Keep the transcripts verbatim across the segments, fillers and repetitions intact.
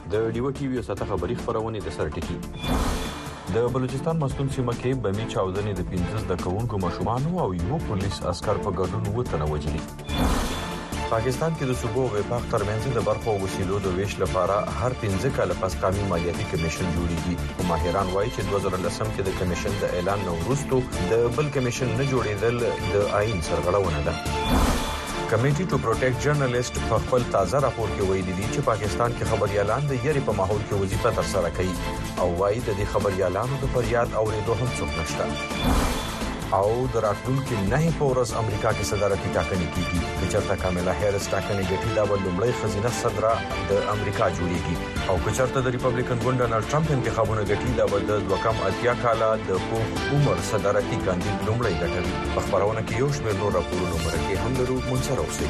د ډیو ټي وی ساته خبري خبرونه د سر ټکی د بلوچستان مستون سیمه کې بمی چاودنې د پنځه د کوونکو مشومان او یو پولیس عسكر په ګډون وته وجلي. پاکستان کې د صوبو او وفاق ترمنځ د برخو وسیلو د ویش لپاره هر پنځه کاله پس قانوني مالیاتي کمیشن جوړیږي. ماهران وایي چې دوه زره لسم کې د کمیشن د اعلان نو وروسته د بل کمیشن نه جوړیدل د آئین سرغړونه ده. کمیټي ټو پروټیکټ جرنالست په خپل تازه راپور کې ویلي دي چې پاکستان کې خبريالان د یری په ماحول کې وظیفه تر سره کوي او وایي د دې خبريالانو د فریاد اوریدو هم څوک نشته. او د راتلونکي نه پورس امریکا کې صدارتي ټاکنې کیږي چې چرته کاملا هریس ټاکنې ګټي دا ولومړی خزینه صدره د امریکا جوړیږي او چې چرته د ریپبلیکن ګوند ډونالد ټرمپ انتخابونه ګټي دا ول د وکم اتیا کاله د پوخ عمر صدارتي کاندید لومړی ګټي. په خبرونه کې یو شمېر نور راپورونه مرکه هم لرو منصر اوسئ.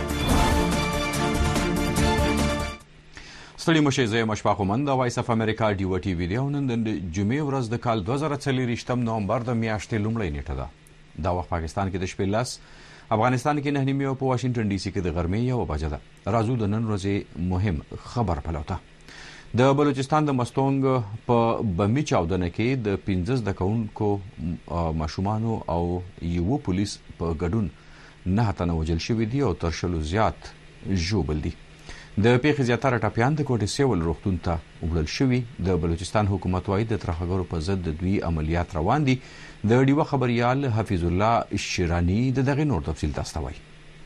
ستړي مشه زه مشفاق مند د وایس اف امریکا ډیو ټي وی دی نن د جمعې ورځ د کال دوه زره څلور نومبر د میاشتې لومړی نیټه ده. دا وخت پاکستان کې د شپې لاس، افغانستان کې نه نیمه او په واشنگټن ډي سي کې د غرمې یو بجه ده. راځو د نن ورځې مهم خبر پلوته. د بلوچستان د مستونګ په بمی چاودنه کې د پنځه د کوونکو مشومان او یو پولیس په ګډون نه تنه وجل شوی دی او تر شلو زیات جوبل دي. د پیښې زیاتره ټاپیان د کوټې سیول روغتون ته وړل شوي. د بلوچستان حکومت وايي د ترهګرو په ضد د دوی عملیات روان دي. د ډیو خبريال حفیظ الله شیرانی د دغه نور تفصیل تاسو ته وایي.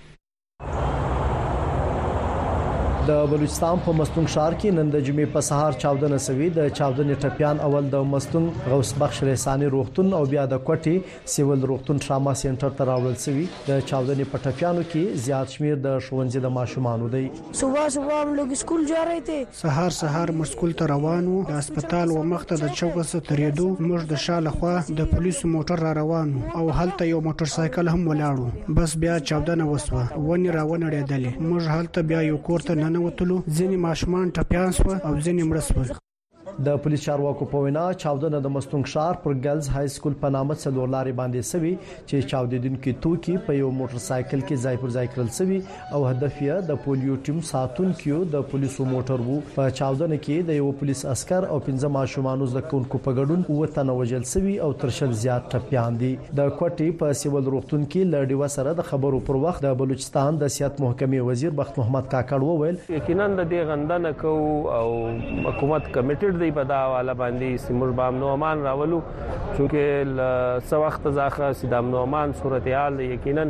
د بلوچستان په مستونګ ښار کې نن د جمعې په سهار چاودنه سوي. د چاودنې ټپيان اول د مستونګ غوث بخش رساني روغتون او بیا د کوټي سیول روغتون ټراما سنټر ته راوړل سوي. د چاودنې په ټپيانو کې زیات شمیر د ښوونځي د ماشومانو دی. صبح صبح هم لوګ سکول جا رہے تھے. سهار سهار موږ سکول ته روانو. د هسپتال و مخته د چوک څخه ترېدو موږ د شاله خوا د پولیسو موټر را روانو او هلته یو موټر سایکل هم ولاړو. بس بیا چاودنه وسوه. ونی راونړېدلې. موږ هلته بیا یو کور ته ننوتلو. ځینې ماشومان ټپيان شو او ځینې مړه شول. د پولیس چارواکو په وینا چاودنه د مستونګ ښار پر ګرلز های سکول په نامه څلور لارې باندې سوي چې چاودیدونکو توکي په یو موټر سایکل کې ځای پر ځای کړل سوي او هدف یې د پولیو ټیم ساتونکو د پولیسو موټر وو. په چاودنه کې د یو پولیس عسكر او پنځه ماشومانو زکونکو په ګډون وته نوجل سوي او ترشل زیات ټپيان دي. د کوټي په سیول روغتون کې لړډي وسره د خبرو پر وخت د بلوچستان د سیاحت محکمې وزیر بخت محمد کاکړ وویل یقینا د دې غندنه کو او حکومت کمیټډ دی په دا والا باندې سیمور بام نومان راولو چونکه څو وخت ځاخه سیدام نومان صورتحال یقینا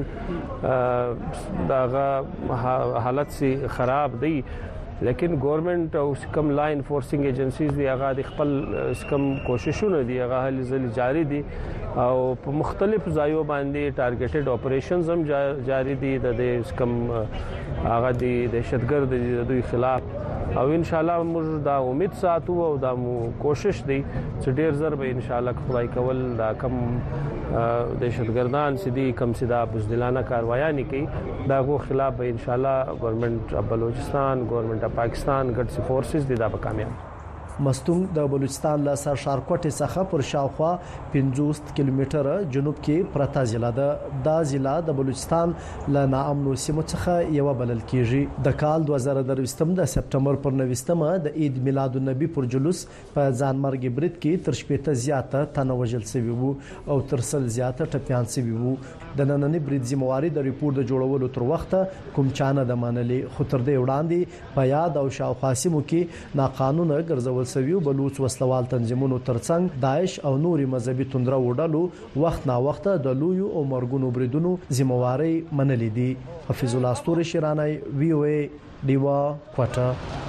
دغه حالت سي خراب دی لیکن گورنمنت او کم لا انفورسینګ ایجنسیز دی هغه د خپل کم کوششونه دی هغه هلي ځلې جاری دي او په مختلف ځایو باندې ټارګټډ اپریشنز هم جاری دي د کم هغه د دهشتګرد د دوی خلاف او ان شاء الله موږ دا امید ساتو او دا مو کوشش دی چې ډیر زر به ان شاء الله خدای کول دا کم دهشتګردان سدي کم سدا بزدلانه کاروایي کوي دا غو خلاف به ان شاء الله گورنمنت بلوچستان گورنمنت پاکستان ګډ فورسز دي دا به کامیاب. مستونګ د بلوچستان له سر شارکوټ څخه پر شاوخوا پنځوس کیلومتره جنوب کې پرتا ضلع ده. دا ضلع د بلوچستان له ناامنو سیمو څخه یو بلل کیږي. د کال دوه زره درویشتم د سپټمبر پر نویشتمه د عید میلاد النبی پر جلوس په ځانمرګ برید کې تر شپږ زیاته تنوجل سوي وو او تر سل زیاته ټپيان سوي وو. د نننې برید ذمہواری د ریپورت د جوړولو تر وخته کوم چانه د منلې خو تر دې وړاندې په یاد او شاوخوا سیمو کې ناقانونه ګرځول سوي بلوچ وسلوال تنظیمونو ترڅنګ داعش او نوري مذهبي توندره وډلو وخت نا وخت د لویو او مرګونو بریدونو ذمہواری منلې دي. حفیظ الله استوري شیرانی وی او ای دیوا کوټه.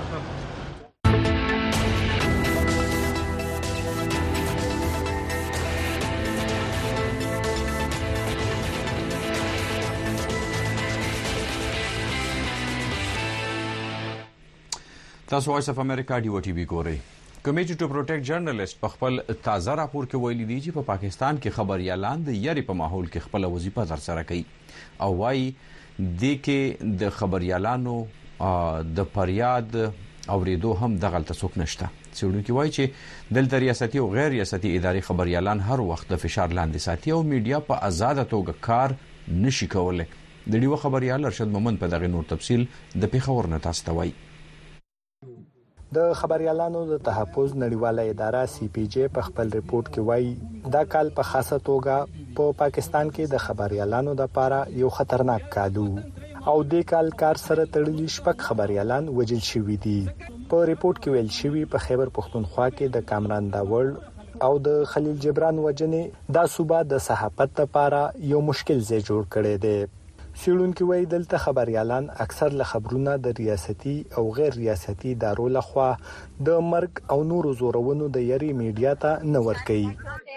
تاسو وایس اف امریکا ډیو ټي وی ګورئ. کمیټي ټو پروټیکټ جرنالست په خپل تازه راپور کې ویلي دي چې په پاکستان کې خبريالان د یری په ماحول کې خپل وظیفه تر سره کوي او وايي د کې د خبريالانو د فریاد اوریدو هم دغه څوک نشته. څېړونکي وایي چې دلته ریاستي او غیر ریاستي اداري خبريالان هر وخت د فشار لاندې ساتي او میډیا په آزاد توګه کار نشي کولای. د ډیو خبريال ارشد مومن په دغه نور تفصیل د پیښور نه تاسو ته وایي. د خبريالانو د تحفظ نړیواله اداره سی پی جی په خپل ریپورت کې وایي دا کال په خاصه توګه په پا پاکستان کې د خبريالانو لپاره یو خطرناک کال او د کال کار سره تړلي شپږ خبريالان وژل شوي دي. په ریپورت کې ویل شوی په خیبر پختونخوا کې د کامران داوړ او د خلیل جبران وجنې دا صوبه د صحافت لپاره یو مشکل ځای جوړ کړی دی. سیړونکو وایي دلته خبريالان اکثر له خبرونه د ریاستي او غیر ریاستي ادارو لخوا د مرګ او نورو زورونو د یری میډیا ته نه ورکوي.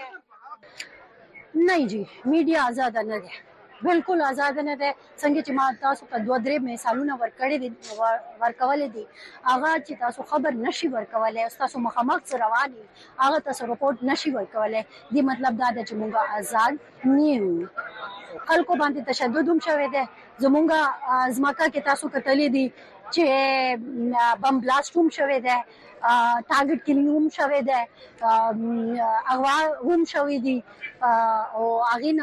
نه جی میډیا آزاد نه ده، بالکل آزاد نه ده. څنګه چې ما تاسو ته دوه درې مثالونه ورکړي دي ورکول دي، هغه چې تاسو خبر نشي ورکولای، تاسو مخامخ سره رواني هغه تاسو رپورت نشي ورکولای. دی مطلب دا ده چې موږ آزاد نیو. خلکو باندې تشدد هم شوی دی. زمونږه ځمکه کې تاسو کتلې دي چې بم بلاست هم شوی دی، ټارګټ کلینګ هم شوی دی، اغوا هم شوی دي او هغه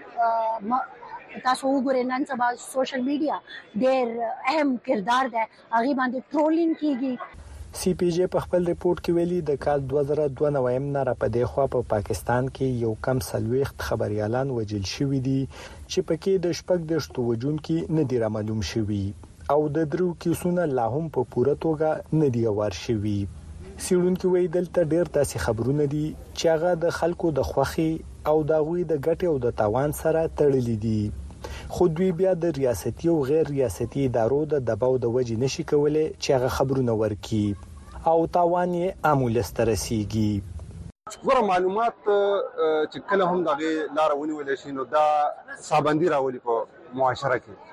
نه تاسو وګورئ نن سبا سوشل میډیا ډېر اهم کردار دی، هغه باندې ټرولینګ کیږي. سی پی جی په خپل ریپورت کې ویلي د کال دوه زره دوه نویم نه را پدې خوا په پاکستان کې یو کم سلويخت خبريالان وژل شوي دي چې پکې د شپږ دشتو وجون کې نه دی را معلوم شوي او د درو کیسونه لا هم په پوره توګه نه دی وار شوي. سیړونکو وایي دلته ډېر داسې خبرونه دي چې هغه د خلکو د خوخي او د غوي د ګټې او د تاوان سره تړلي دي، خو دوی بیا د ریاستي او غیر ریاستي ادارو د دباو د وجې نشي کولای چې هغه خبرونه ورکړي او تاوان یې عامولست رسیږي. ګوره معلومات چې کله هم دغه لار ونیول شي نو دا صابندي راولي په معاشره کې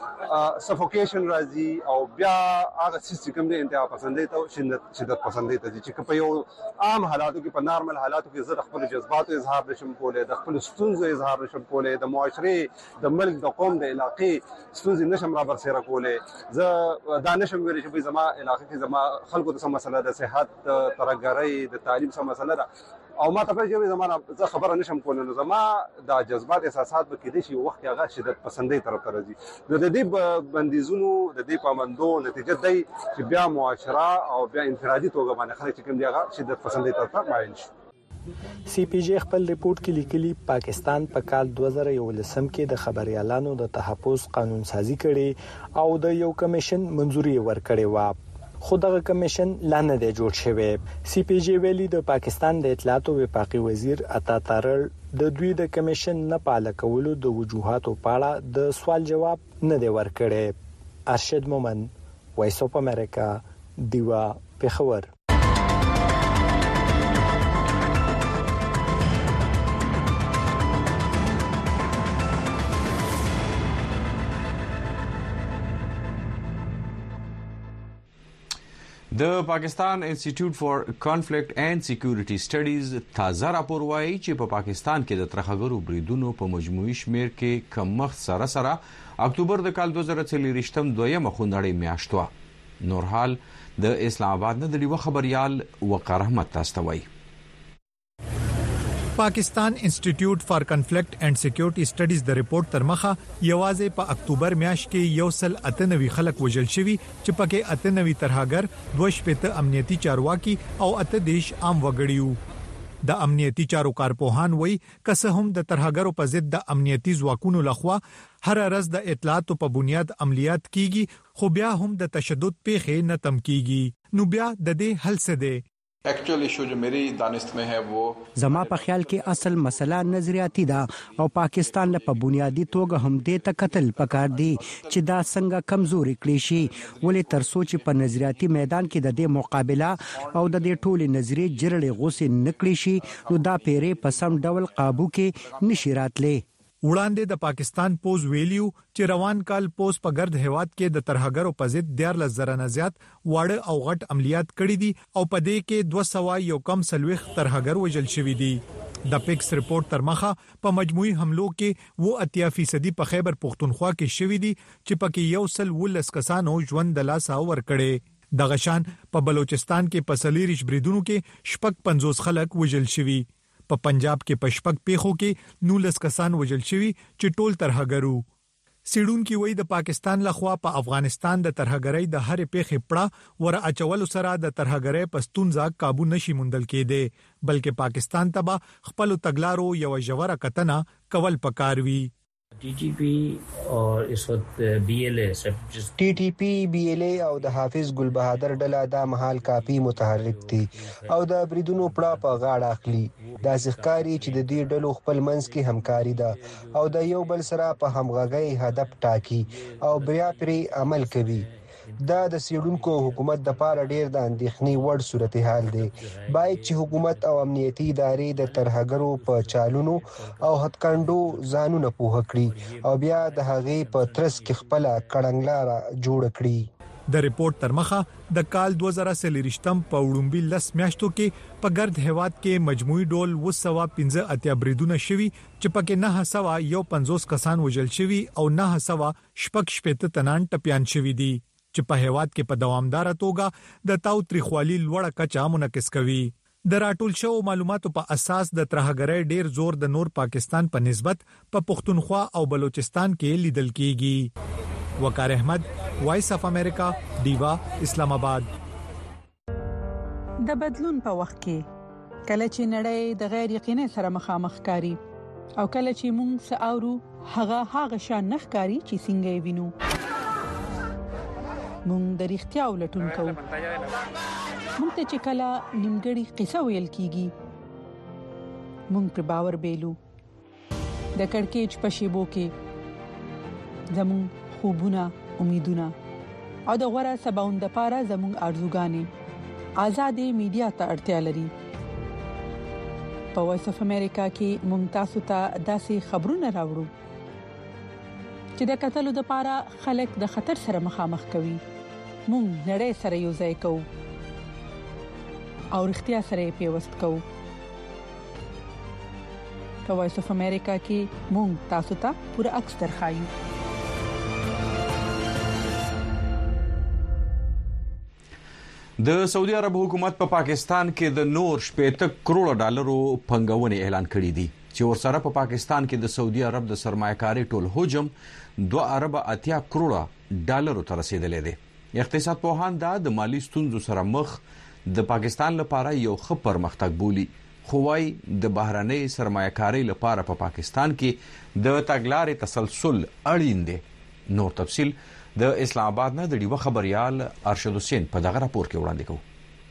سفوکیشن راځي او بیا هغه سیستم د انتها پسندۍ ته شدت شدت پسندۍ ته چې په یو عام حالاتو کې په نارمل حالاتو کې زه خپل جذباتو اظهار نشم کولای، د خپل ستونزو اظهار نشم کولای، د معاشره د ملک د قوم د علاقې ستونزې نشم را برسېره کولای، زه دا نشم ویلی چې زما علاقې کې زما خلکو ته څه مسله ده، صحت، ترهګرۍ، د تعلیم څه مسله ده او ما ته په زمانه زه خبره نشم کولای، نو زما د جذبات احساسات به کېدې شي وخت هغه شدت پسندۍ طرف ته راځي. نو د دې بندیزونو د دې پابندو نتیجه دی چې بیا معاشره او بیا انفرادي توګه باندې خلک چې کوم دی هغه شدت پسندۍ طرف ته مایل شي. سی پی جی خپل ریپورت کې لیکلي پاکستان په کال دوه زره یولسم کې د خبريالانو د تحفظ قانون سازي کړي او د یو کمیشن منځوري ورکړي و، خو دغه کمیشن لا نه دی جوړ شوی. سی پی جی ویلي د پاکستان د اطلاعات او وفاقي وزیر عطا تارړ د دوی د کمیشن نه پاله کولو د وجوهاتو په اړه د سوال جواب نه دی ورکړی. ارشد مومن، وایس اف امریکا، دیوا، پېښور. د پاکستان انسټیټیوټ فار کانفلیکټ اینڈ سکیورټي سټډیز تازه راپور وايي چې په پاکستان کې د ترهګرو بریدونو په مجموعي شمیر کې کمښت سره سره اکتوبر د کال دوه زره څلور دویمه خونړۍ میاشت وه. نورحال د اسلام آباد نه د ډیوه خبريال وقار احمد تاسو وایي. پاکستان انسټیټیوټ فار کانفلیکټ اینڈ سکیورټي سټډیز د ریپورت تر مخه یوازې په اکتوبر میاشت کې یو سل اته نوي خلک وژل شوي چې پکې اته نوي ترهګر، دوه شپېته امنیتي چارواکي او اته دیش عام وګړي. د امنیتي چارو کارپوهان وایي که هم د ترهګرو په ضد د امنیتي ځواکونو لخوا هر ورځ د اطلاعاتو په بنیاد عملیات کیږي، خو بیا هم د تشدد پیښې نه تم کیږي. نو بیا د دې حل څه دی؟ ایکچوئل ایشو جو میری دانست میں ہے وہ زما په خیال کې اصل مسله نظریاتي ده او پاکستان له په بنیادی توګه هم دې ته قتل پکار دی چې دا څنګه کمزوري کړی شي، ولې تر سوچ په نظریاتي میدان کې د دې مقابله او د دې ټولې نظریې جرړې غوسې نکړي شي، نو دا پیری په سم ډول قابو کې نشي راتلی. وړاندې د پاکستان پوز ویلیو چې روان کال پوز په ګرد هواد کې د ترهګرو په ضد دیارلس زره نه زیات واړه او غټ عملیات کړي دي او په دې کې دوه سوه یو کم سلويخ ترهګر وژل شوي دي. د پیکس ریپورت تر مخه په مجموعي حملو کې و اتیا فیصدي په خیبر پختونخوا کې شوي دي چې پکې یو سل ولس کسانو ژوند د لاسه ورکړي. د غشان په بلوچستان کې په سلیریش بریدونو کې شپږ پنځوس خلک وژل شوي. په پنجاب کې پشپک پیخو کې نولس کسان وژل شوي چې ټول ترهګرو. سیډونکو وی د پاکستان لخوا په افغانستان د ترهګرۍ د هر پیښې پړه ور اچول سره د ترهګرۍ پښتونځا قابو نشي موندل کېده بلکې پاکستان تبا خپل تګلارو یو جوړه کتنه کول پکاروي ټي ټي پی او اس وخت بي ال اي ټي ټي پی بي ال اي او د حافظ ګل بهادر ډله د محل کافي متحرک دي او د بریدونو پړه په غاړه اخلي د ځخکاری چې د دې ډلو خپل منځ کې همکاري ده او د یو بل سره په همغږي هدف ټاکي او بیا پرې عمل کوي دا د سیډونکو حکومت د پاره ډیر د اندېښنې وړ صورتحال دی باید چې حکومت او امنیتي ادارې د ترهګرو په چالونو او هټکندو ځانونه پوه کړي او بیا د هغې په ترڅ کې خپل کړنګلاره جوړ کړي د ریپورت تر مخه د کال دوه زره سلیریشتم په وړومبي لس میاشتو کې په ګرد هواد کې مجموعي ډول وسوا پنځه اتیا بریدونه شوي چې پکې نه سوا یو پنځوس کسان وژل شوي او نه سوا شپږ شپږ تنان ټپيان شوي دي چې په هواد کې په دوامدار توګه د تاو تریخوالي لوړه کچا منعکس کوي د راټول شو معلوماتو په اساس د ترهګرۍ ډیر زور د نور پاکستان په نسبت په پښتونخوا او بلوچستان کې لیدل کیږي وقار احمد وایس اف امریکا دیوا اسلام آباد د بدلون په وخت کې کله چې نړۍ د غیر یقیني سره مخامخ کاری او کله چې موږ ساورو هغه هغه شان نخکاری چې څنګه وینو مونږ د اړتیا ولټون کوو مونږ ته چې کله نیمګړی قصه ویل کیږي مونږ پر باور بیلو د کڑکېچ په شیبو کې زمون خوبونه امیدونه او د غوړه سباوند لپاره زمون ارزوګانې آزادې میډیا ته اړتیا لري په وایس اف امریکا کې مونږ تاسو ته داسې خبرونه راوړو چې د قتل لپاره خلک د خطر سره مخامخ کوي مونږ نړۍ سره یو ځای کوو او اړتیا سره پیوست کوو په وایس اف امریکا کې مونږ تاسو ته پوره عکس درخایو د سعودي عرب حکومت په پا پاکستان کې د نور شپږ کروڑ ډالرو پنګونې اعلان کړې دي چې ورسره په پا پاکستان کې د سعودي عرب د سرمایه‌کاري ټول حجم دوه ارب اتیا کروڑ ډالرو ته رسیدلې دي اقتصاد پوهان دا د مالی ستونزو سره مخ د پاکستان لپاره یو ښه پرمختګ بولي خو وايي د بهرنۍ سرمایه‌کاري لپاره په پا پاکستان کې د تګلارې تسلسل اړین دی نور تفصيل د اسلام آباد نه د ډیوه خبريال ارشد حسین په دغه راپور کې وړاندې کوي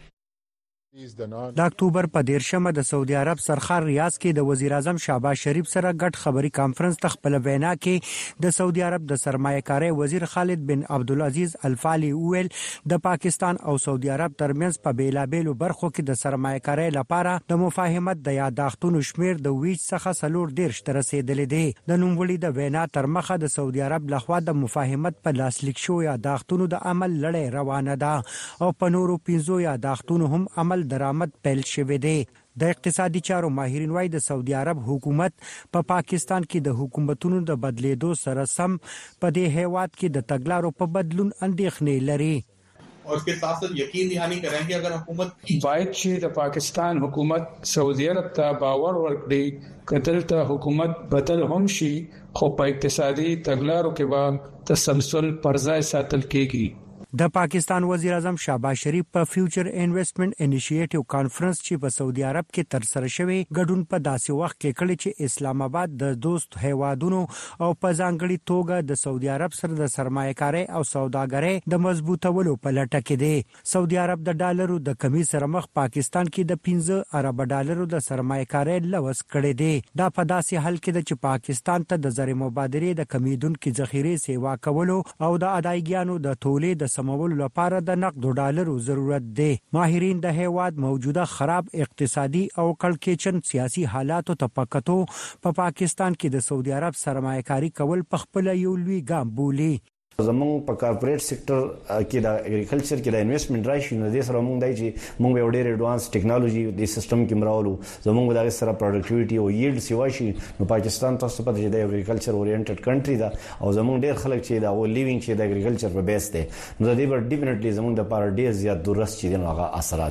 د اکتوبر په دیرشمه د سعودي عرب سرخار ریاض کې د وزیر اعظم شهباز شریف سره ګډ خبري کانفرنس ته خپل وینا کې د سعودي عرب د سرمایه‌کاري وزیر خالد بن عبدالعزيز الفالي ویل د پاکستان او سعودي عرب ترمنځ په بیلابېلو برخو کې د سرمایه‌کاري لپاره د مفاهمت د یاداښتونو شمیر د ویج څخه سلور ډیر شتره رسیدلې دي د نوموړي د وینا تر مخه د سعودي عرب لخوا د مفاهمت په لاسلیک شو یاداښتونو د عمل لړۍ روانه ده او په نورو پنځو یاداښتونو هم عمل درآمد پیل شوه دی د اقتصادي چارو ماهرین وايي د سعودي عرب حکومت په پا پاکستان کې د حکومتونو د بدلیدو سره سم په دې هیواد کې د تګلارو په بدلون اندېښنې لري और उसके साथ साथ यकीन दहानी करेंगे अगर हुकूमत باید چې د پاکستان حکومت سعودي عرب ته باور ورکړي کتل ته حکومت بدل هم شي خو په اقتصادي تګلارو کې به تسلسل پر ځای ساتل کېږي د پاکستان وزیر اعظم شهباز شریف په فیوچر انویسټمنټ انیشیټیو کانفرنس چې په سعودي عرب کې تر سره شوی ګډون په داسې وخت کې کړی چې اسلام آباد د دوست هیوادونو او په ځانګړي توګه د سعودي عرب سره د سرمایه‌کاري او سوداګرۍ د مضبوطولو په لټه کې دی سعودي عرب د ډالرو د کمی سره مخ پاکستان کې د پنځه ارب ډالرو د سرمایه‌کاري لوس کړی دی دا په داسې حال کې چې پاکستان ته د زر مبادرې د کمیدونکو ذخیره سیوا کولو او د ادایګانو د تولید د سمولو لپاره د نقد ډالرو ضرورت دی ماهرین د هیواد موجوده خراب اقتصادي او کړکېچن سیاسي حالاتو ته پکتو په پا پاکستان کې د سعودي عرب سرمایه‌کاري کول په خپل یو لوی ګام بولي زمونږ په کارپوریټ سېکټر کې د اګریکلچر کې د انویسټمنټ راشي نو د سره مونږ دای چې مونږ یو ډېر اډوانس ټیکنالوژي د سیستم کې مراولو زمونږ د سره پروډکټیویټي او ییلډ سیوا شي نو پاکستان تاسو په دې د اګریکلچر اورینټډ کنټری دا او زمونږ ډېر خلک چې دا او لیوینګ چې د اګریکلچر په بیس ده نو د دې ور ډیفینټلی زمونږ د پاره ډېر زیات درست چې دغه اثرات دي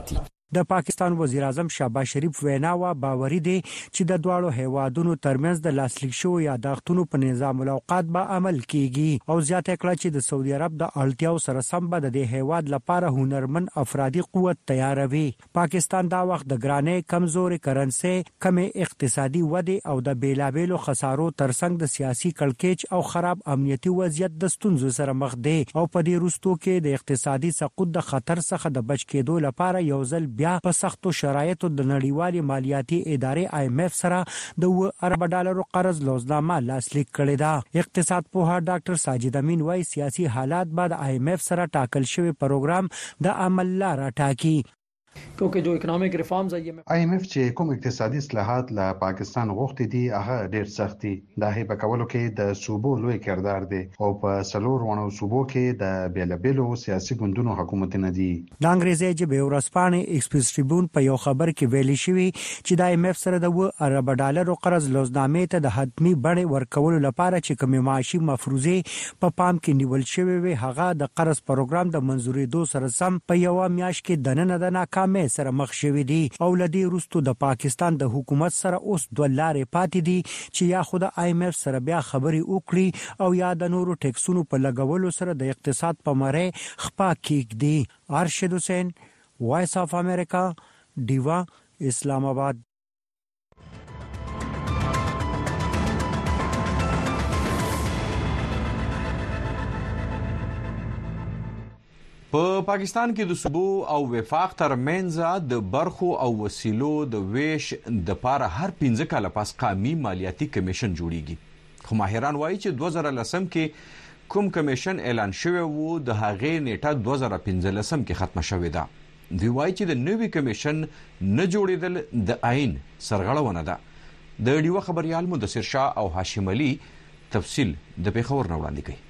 د پاکستان وزیر اعظم شهباز شریف وینا وا باوري دي چې د دواړو هیوادونو ترمنځ د لاسلیک شو یاداښتونو په نظام الاوقات به عمل کیږي او زیاته کړه چې د سعودي عرب د اړتیاو سره سم به د هیواد لپاره هنرمن افرادي قوت تیاروي. پاکستان دا وخت د ګرانې کمزوري کرنسي کمې اقتصادي ودی او د بیلابېلو خسارو ترڅنګ د سیاسي کړکېچ او خراب امنیتي وضعیت د ستونزو سره مخ دی او په دې وروستو کې د اقتصادي سقوط د خطر څخه د بچ کېدو لپاره یو ځل بیا په سختو شرایطو د نړیوالې مالیاتي ادارې آی ایم ایف سره د اوه ارب ډالرو قرض لوزنامه لاسلیک کړې ده. اقتصاد پوها ډاکټر ساجد امین وايي سیاسي حالات بعد آی ایم ایف سره ټاکل شوی پروګرام د عمل لاره ټاکي. کیونکه جو اکونومیک ریفارمز آی ایم ایف چې کوم اقتصادي اصلاحات له پاکستان غوښتي دي هغه ډېر سخت دي. د هیبه کولو کې د صوبو لوی کردار دی او په سلور ونو صوبو کې د بیلابیلو سیاسي ګوندونو حکومتونه دي. د انګریزي ژبې ورځپاڼې ایکسپریس ټریبیون په یو خبر کې ویلي شوی چې د آی ایم ایف سره د اوه ارب ډالرو قرض لوزنامې ته د حتمی بڼې ورکولو لپاره چې کومي معاشي مفروضه په پام کې نیول شوی وي هغه د قرض پروګرام د منځوري دو سره سم په یو میاشت کې دننه د ناکامۍ سره مخ شوی دي او لدی وروستو د پاکستان د حکومت سره اوس دوه لارې پاتې دي چې یا خود آی ایم ایف سره بیا خبري وکړي او یا د نورو ټیکسونو په لګولو سره د اقتصاد په مړې خپا کېږدي. ارشد حسین، وایس اف امریکا، ډیوا، اسلام آباد. په پاکستان کې د صوبو او وفاق ترمنځ د برخو او وسیلو د ویش د پاره هر پنځه کاله پس قومي مالیاتي کمیشن جوړیږي. خو ماهران وایي چې دوه زره لسم کې کوم کمیشن اعلان شوی وو د هغې نیټه دوه زره پنځه لسم کې ختمه شوې ده. دوی وایي چې د نوي کمیشن نه جوړېدل د آئین سرغړونه ده. د ډیوه خبريال مدثر شاه او هاشم علي تفصیل د پیښور نه وړاندې کوي.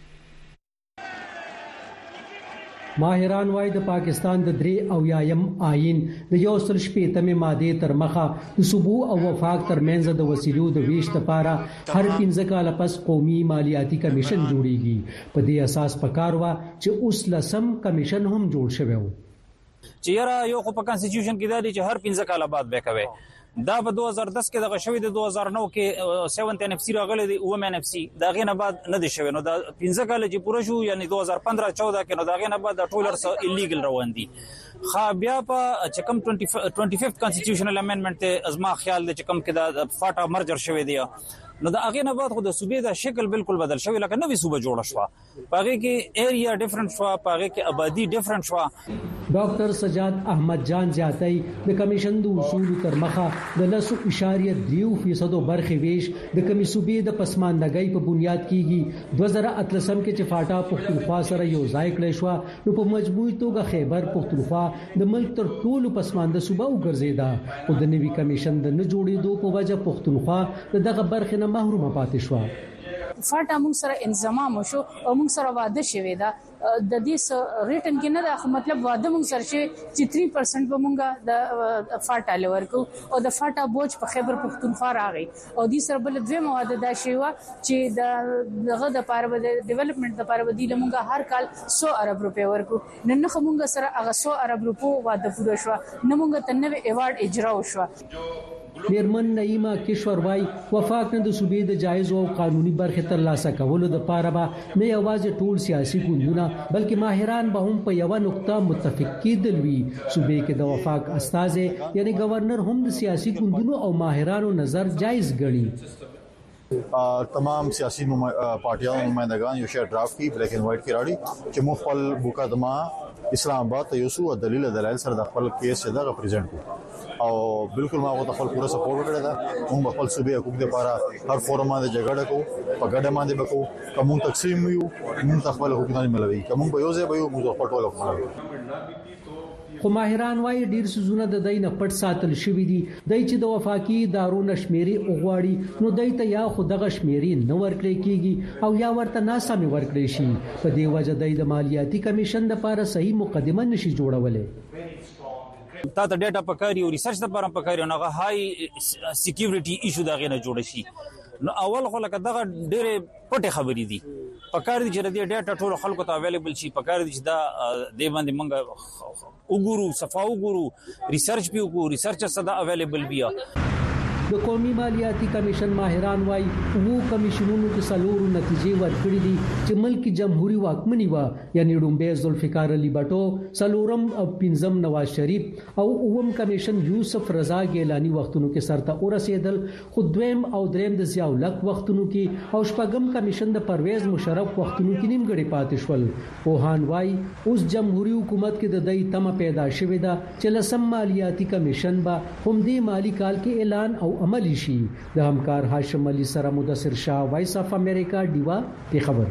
ماهران وایي د پاکستان د درې او یایم آئین د یو سل شپېتمې ماده تر مخه د صوبو او وفاق ترمنځ د وسیلو د ویش لپاره هر پنځه کاله پس قومي مالیاتي کمیشن جوړیږي. په دې اساس پکار و چې اوس لسم کمیشن هم جوړ شوی و چې یاره یو خو په کانسټیټیوشن کې دا دی چې هر پنځه کاله بعد به کوي. دا په دوه هزار دس کې دغه شوی د دوه هزار نو کې سیونت ان اف سی راغلی دی او ام اف سی دا غینه بعد نه دی شوی. نو دا پنځه کال چې پوره شو یعنی دوه هزار پندرہ چودہ کې نو دا غینه بعد د ټولر سره الیګل روان دي. خا بیا په چې کم پنځه کانسټیټیوشنل امندمنت ته ازما خیال دی چې کم کې دا فاټا مرجر شوی دی نو دا هغه نه بعد خو د صوبې د شکل بالکل بدل شوی لکه نوې صوبه جوړه شو پاره کې ایریا ډیفرنٹ شو پاره کې آبادی ډیفرنٹ شو. ډاکټر سجاد احمد جان جاتای د کمیشن د اصول تر مخه د لسو اشاریه دیو فیصدو برخه ویش د کمی صوبې د پسماندګۍ په بنیاد کیږي. دوه زره اتلسم کې چې فاټا پختونخوا سره یو ځای کړی شو نو په مجموعي توګه خیبر پختونخوا د ملک تر ټولو پسمانده صوبه وګرځیدا او د نوي کمیشن د نه جوړېدو په وجه پختونخوا دغه برخه نه محرومه پاتې شو. فاټا موږ سره انضمام وشو او موږ سره واده شوی دا د دې ریټن کې نه دا مطلب واده موږ سره چې تین پرسنټ به موږ د فاټا لورکو او د فاټا بوج په خیبر پختونخوا راغی او دې سره بل دوه مواده دا شی و چې د دغه د پاره د ډیولپمنٹ د پاره دی موږ هر کال سو ارب روپے ورکو نن خو موږ سره هغه سو ارب روپو واده پوره شو نه موږ ته نوې ایوارډ اجرا وشو. میرمن نعیمه کشور وای وفاق نه د صوبې د جایز او قانوني برخه تر لاسه کولو د پاره به نه یوازې ټول سیاسي ګوندونه بلکې ماهران به هم په یو نقطه متفق کېدل وی. صوبې کې د وفاق استاد یعنی گورنر هم د سیاسي ګوندونو او ماهرانو نظر جایز ګڼي. تمام سیاسي پارټیانو نمائندگان یو شی ډرافټ کی بلیک اینڈ وایټ کې راړي چې مخفل مقدمه اسلام آباد ته یو څو دلیل دلایل سره د خپل کیس دغه پریزنټ کو او بالکل ما غوته خپل پوره سپورټ کړی دا موږ خپل صوبې حقوق لپاره هر فورم باندې جګړه کوو په ګډه باندې وکړو کوم تقسیم یو موږ خپل حقوق نه ملوي کوم به یو ځای به یو موږ خپل ټول حقوق. خو ماهران وايي ډیر سوزونه د دای نه پټ ساتل شوی دي دای چې د وفاقي ادارو نشمیري اوغواړي نو دای ته یا خو دغه شمیري نه ورکړي کیږي او یا ورته ناسمه ورکړي شي. په دې وجه دای د مالیاتي کمیشن لپاره صحیح مقدمه نشي جوړولای. تا ته ډیټا پکاري او ریسرچ لپاره پکاري نو هغه های سکیورټي ایشو دا غنه جوړ شي. نو اول خو لکه دغه ډېرې پټه خبرې دي پکار دي چې د ډیټا ټول خلکو ته اویلیبل شي پکار دي چې دا د باندې منګه وګورو صفا وګورو ریسرچ به وګورو ریسرچ صدا اویلیبل بیا د قومي مالیاتي کمیشن ماهران وايي وو کمیشنونو کې سلورو نتیجې ورکړې دي چې ملک جمهوریت واکمني وا یعنی ډومبه ذوالفقار علي بټو سلورم او پنځم نواز شریف او اوم کمیشن یوسف رضا ګیلانی وختونو کې سرته ورسېدل خو دویم او دریم د ضیاء الحق وختونو کې او شپږم کمیشن د پرویز مشرف وختونو کې نیمګړي پاتې شول پوهان وايي اوس جمهوریت حکومت کې د دای تمه پیدا شوې ده چې لسم مالیاتي کمیشن با هم دې مالی کال کې اعلان او عملی شي د همکار هاشم علي سره مدثر شاه وایس اف امریکا دیوا په خبر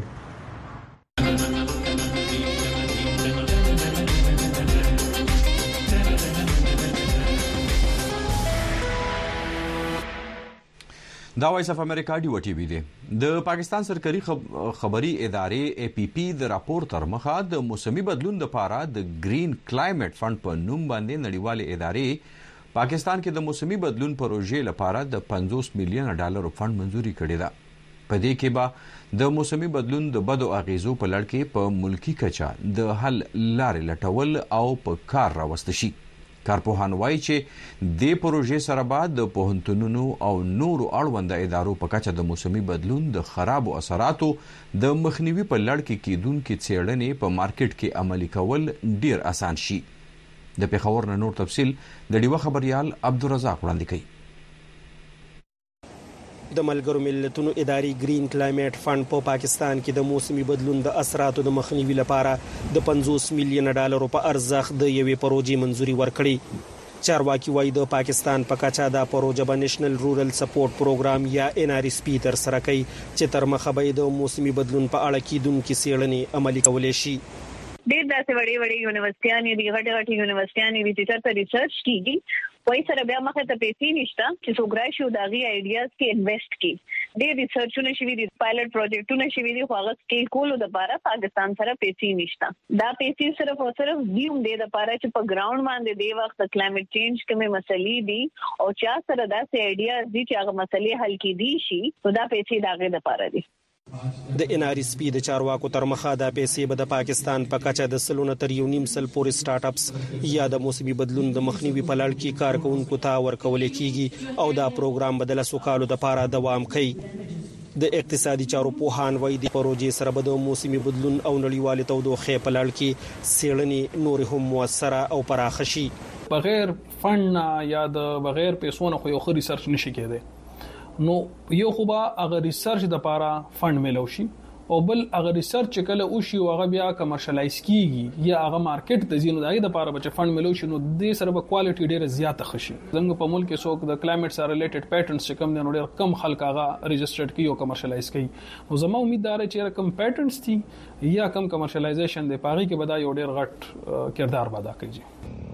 دا وایس اف امریکا ډیو ټي وی دی د پاکستان سرکاري خبري ادارې اي پي پي د راپور تر مخه د موسمي بدلون لپاره د گرین کلایمټ فند په نوم باندې نړیوالې ادارې پاکستان کې د موسمي بدلون پروژې لپاره د پنځوس میلیون ډالر فند منزوري کړی ده په دې کې به د موسمي بدلون د بدو اغیزو په لړ کې په ملکی کچا د حل لارې لټول او په کار راوستل شي کارپوهان وایي چې د پروژې سره به د پوهنتونونو او نورو اړوند ادارو په کچا د موسمي بدلون د خرابو اثراتو د مخنیوي په لړ کې کیدونکو څېړنې په مارکیټ کې عملي کول ډیر آسان شي د پیښور نه نور تفصیل د ډیوه خبريال عبدالرزاق وړاندې کوي د ملګرو ملتونو اداري گرین کلایمټ فند په پاکستان کې د موسمي بدلون د اثراتو د مخنیوي لپاره د پنځوس میلیون ډالر په ارزښت د یوې پروژې منزوري ورکړې چارواکي وايي د پاکستان په کچا د پروژه په نېشنل رورل سپورټ پروګرام یا ان ار اس پی تر سره کوي چې تر مخه به د موسمي بدلون په اړه کیدونکو څېړنې عملي کولای شي ډېر داسې وړې وړې یونیورسيټیانې دي غټ غټ یونیورسيټیانې دي چې چېرته ریسرچ کیږي وایي سره بیا مخه ته پیسې نشته چې څوک راشي او د هغې آیډیاز کې انویسټ کړي ډېر ریسرچونه شوي دي پایلټ پروجیکټونه شوي دي خو هغه سکیل کولو دپاره پاکستان سره پیسې نشته دا پیسې صرف او صرف دې هم دې دپاره چې په ګراوند باندې دې وخت د کلایمټ چینج کومې مسلې دي او چا سره داسې آیډیاز دي چې هغه مسلې حل کېدی شي نو دا پیسې د هغې دپاره دي د ان ار اس پی د چارواکو تر مخه د پیسې به د پاکستان په کچا د سلونه تر یو نیم سل پورې سٹارټ اپس یا د موسمي بدلون د مخنیوي په لړ کې کارکونکو ته ورکول کیږي او دا پروګرام بدله سوکالو د لپاره دوام کوي د اقتصادي چارو پوهان وایي د پروژې سره به د موسمي بدلون او نړیوال تودوخه په لړ کې څېړنې نور هم موثره او پراخه شي بغیر فند یا د بغیر پیسو نه خو یو خري ریسرچ نشي کېده نو یو خو به هغه ریسرچ د لپاره فند ملو شي او بل هغه ریسرچ کله او شي هغه بیا کمرشلایز کیږي یا هغه مارکیټ ته ځینو دغه د لپاره به فند ملو شي نو د سره به کوالټي ډیره زیاته خشي څنګه په ملک کې څوک د کلایمټ سره ریلیټډ پیټنټس چې کم نه ډیر کم خلک هغه ريجسترډ کیو کمرشلایز کوي نو زما امید ده چې کم پیټنټس دي یا کم کمرشلایزیشن دی پاره کې به دا یو ډیر غټ کردار ادا کوي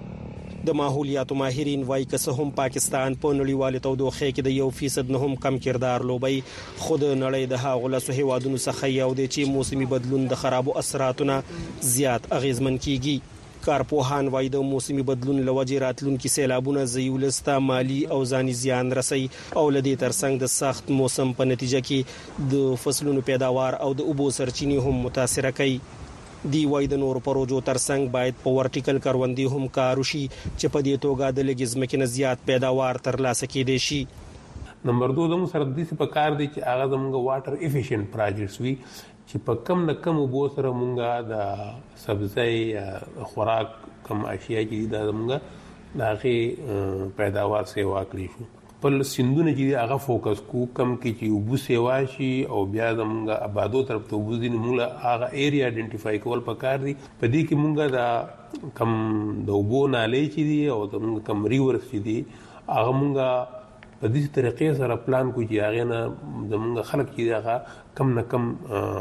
د ماحولیاتو ماهرین وايي که هم پاکستان په نړیوال تودوخه کې د یو فیصد نه هم کم کردار لوبي خود نړۍ د هغو له هیوادونو څخه یو دی چې موسمي بدلون د خرابو اثراتونه زیات اغیزمن کیږي کارپوهان وايي د موسمي بدلون لوجې راتلونکي سیلابونه زیولستا مالی او ځاني زیان رسي او لدې ترڅنګ د سخت موسم په نتیجه کې د فصلونو پیداوار او د اوبو سرچینې هم متاثر کوي دی وای د نور پروژو ترڅنګ باید په ورټیکل کروندې هم کار وشي چې په دې توګه د لګزمکې نه زیات پیداوار ترلاسه کېدای شي نمبر دو د سره د دې په کار دی چې هغه زموږ واټر افیشینټ پروجیکټس وي چې په کم نه کم وبو سره مونږه د سبزی خوراک کم اشیاء چې د زموږ دغه پیداوار سیوا کړی شو په سندونه چې هغه فوکس کو کم کې چې وبو سیوا شي او بیا زموږ آبادو طرف ته وبو دي موږ هغه ایریا آئیډنټیفای کول پکار دي په دې کې موږ دا کم د وبو نالې چې دي او زموږ کم ریورس چې دي هغه موږ په دې طریقې سره پلان کو چې هغه نه زموږ خلک چې هغه کم نه کم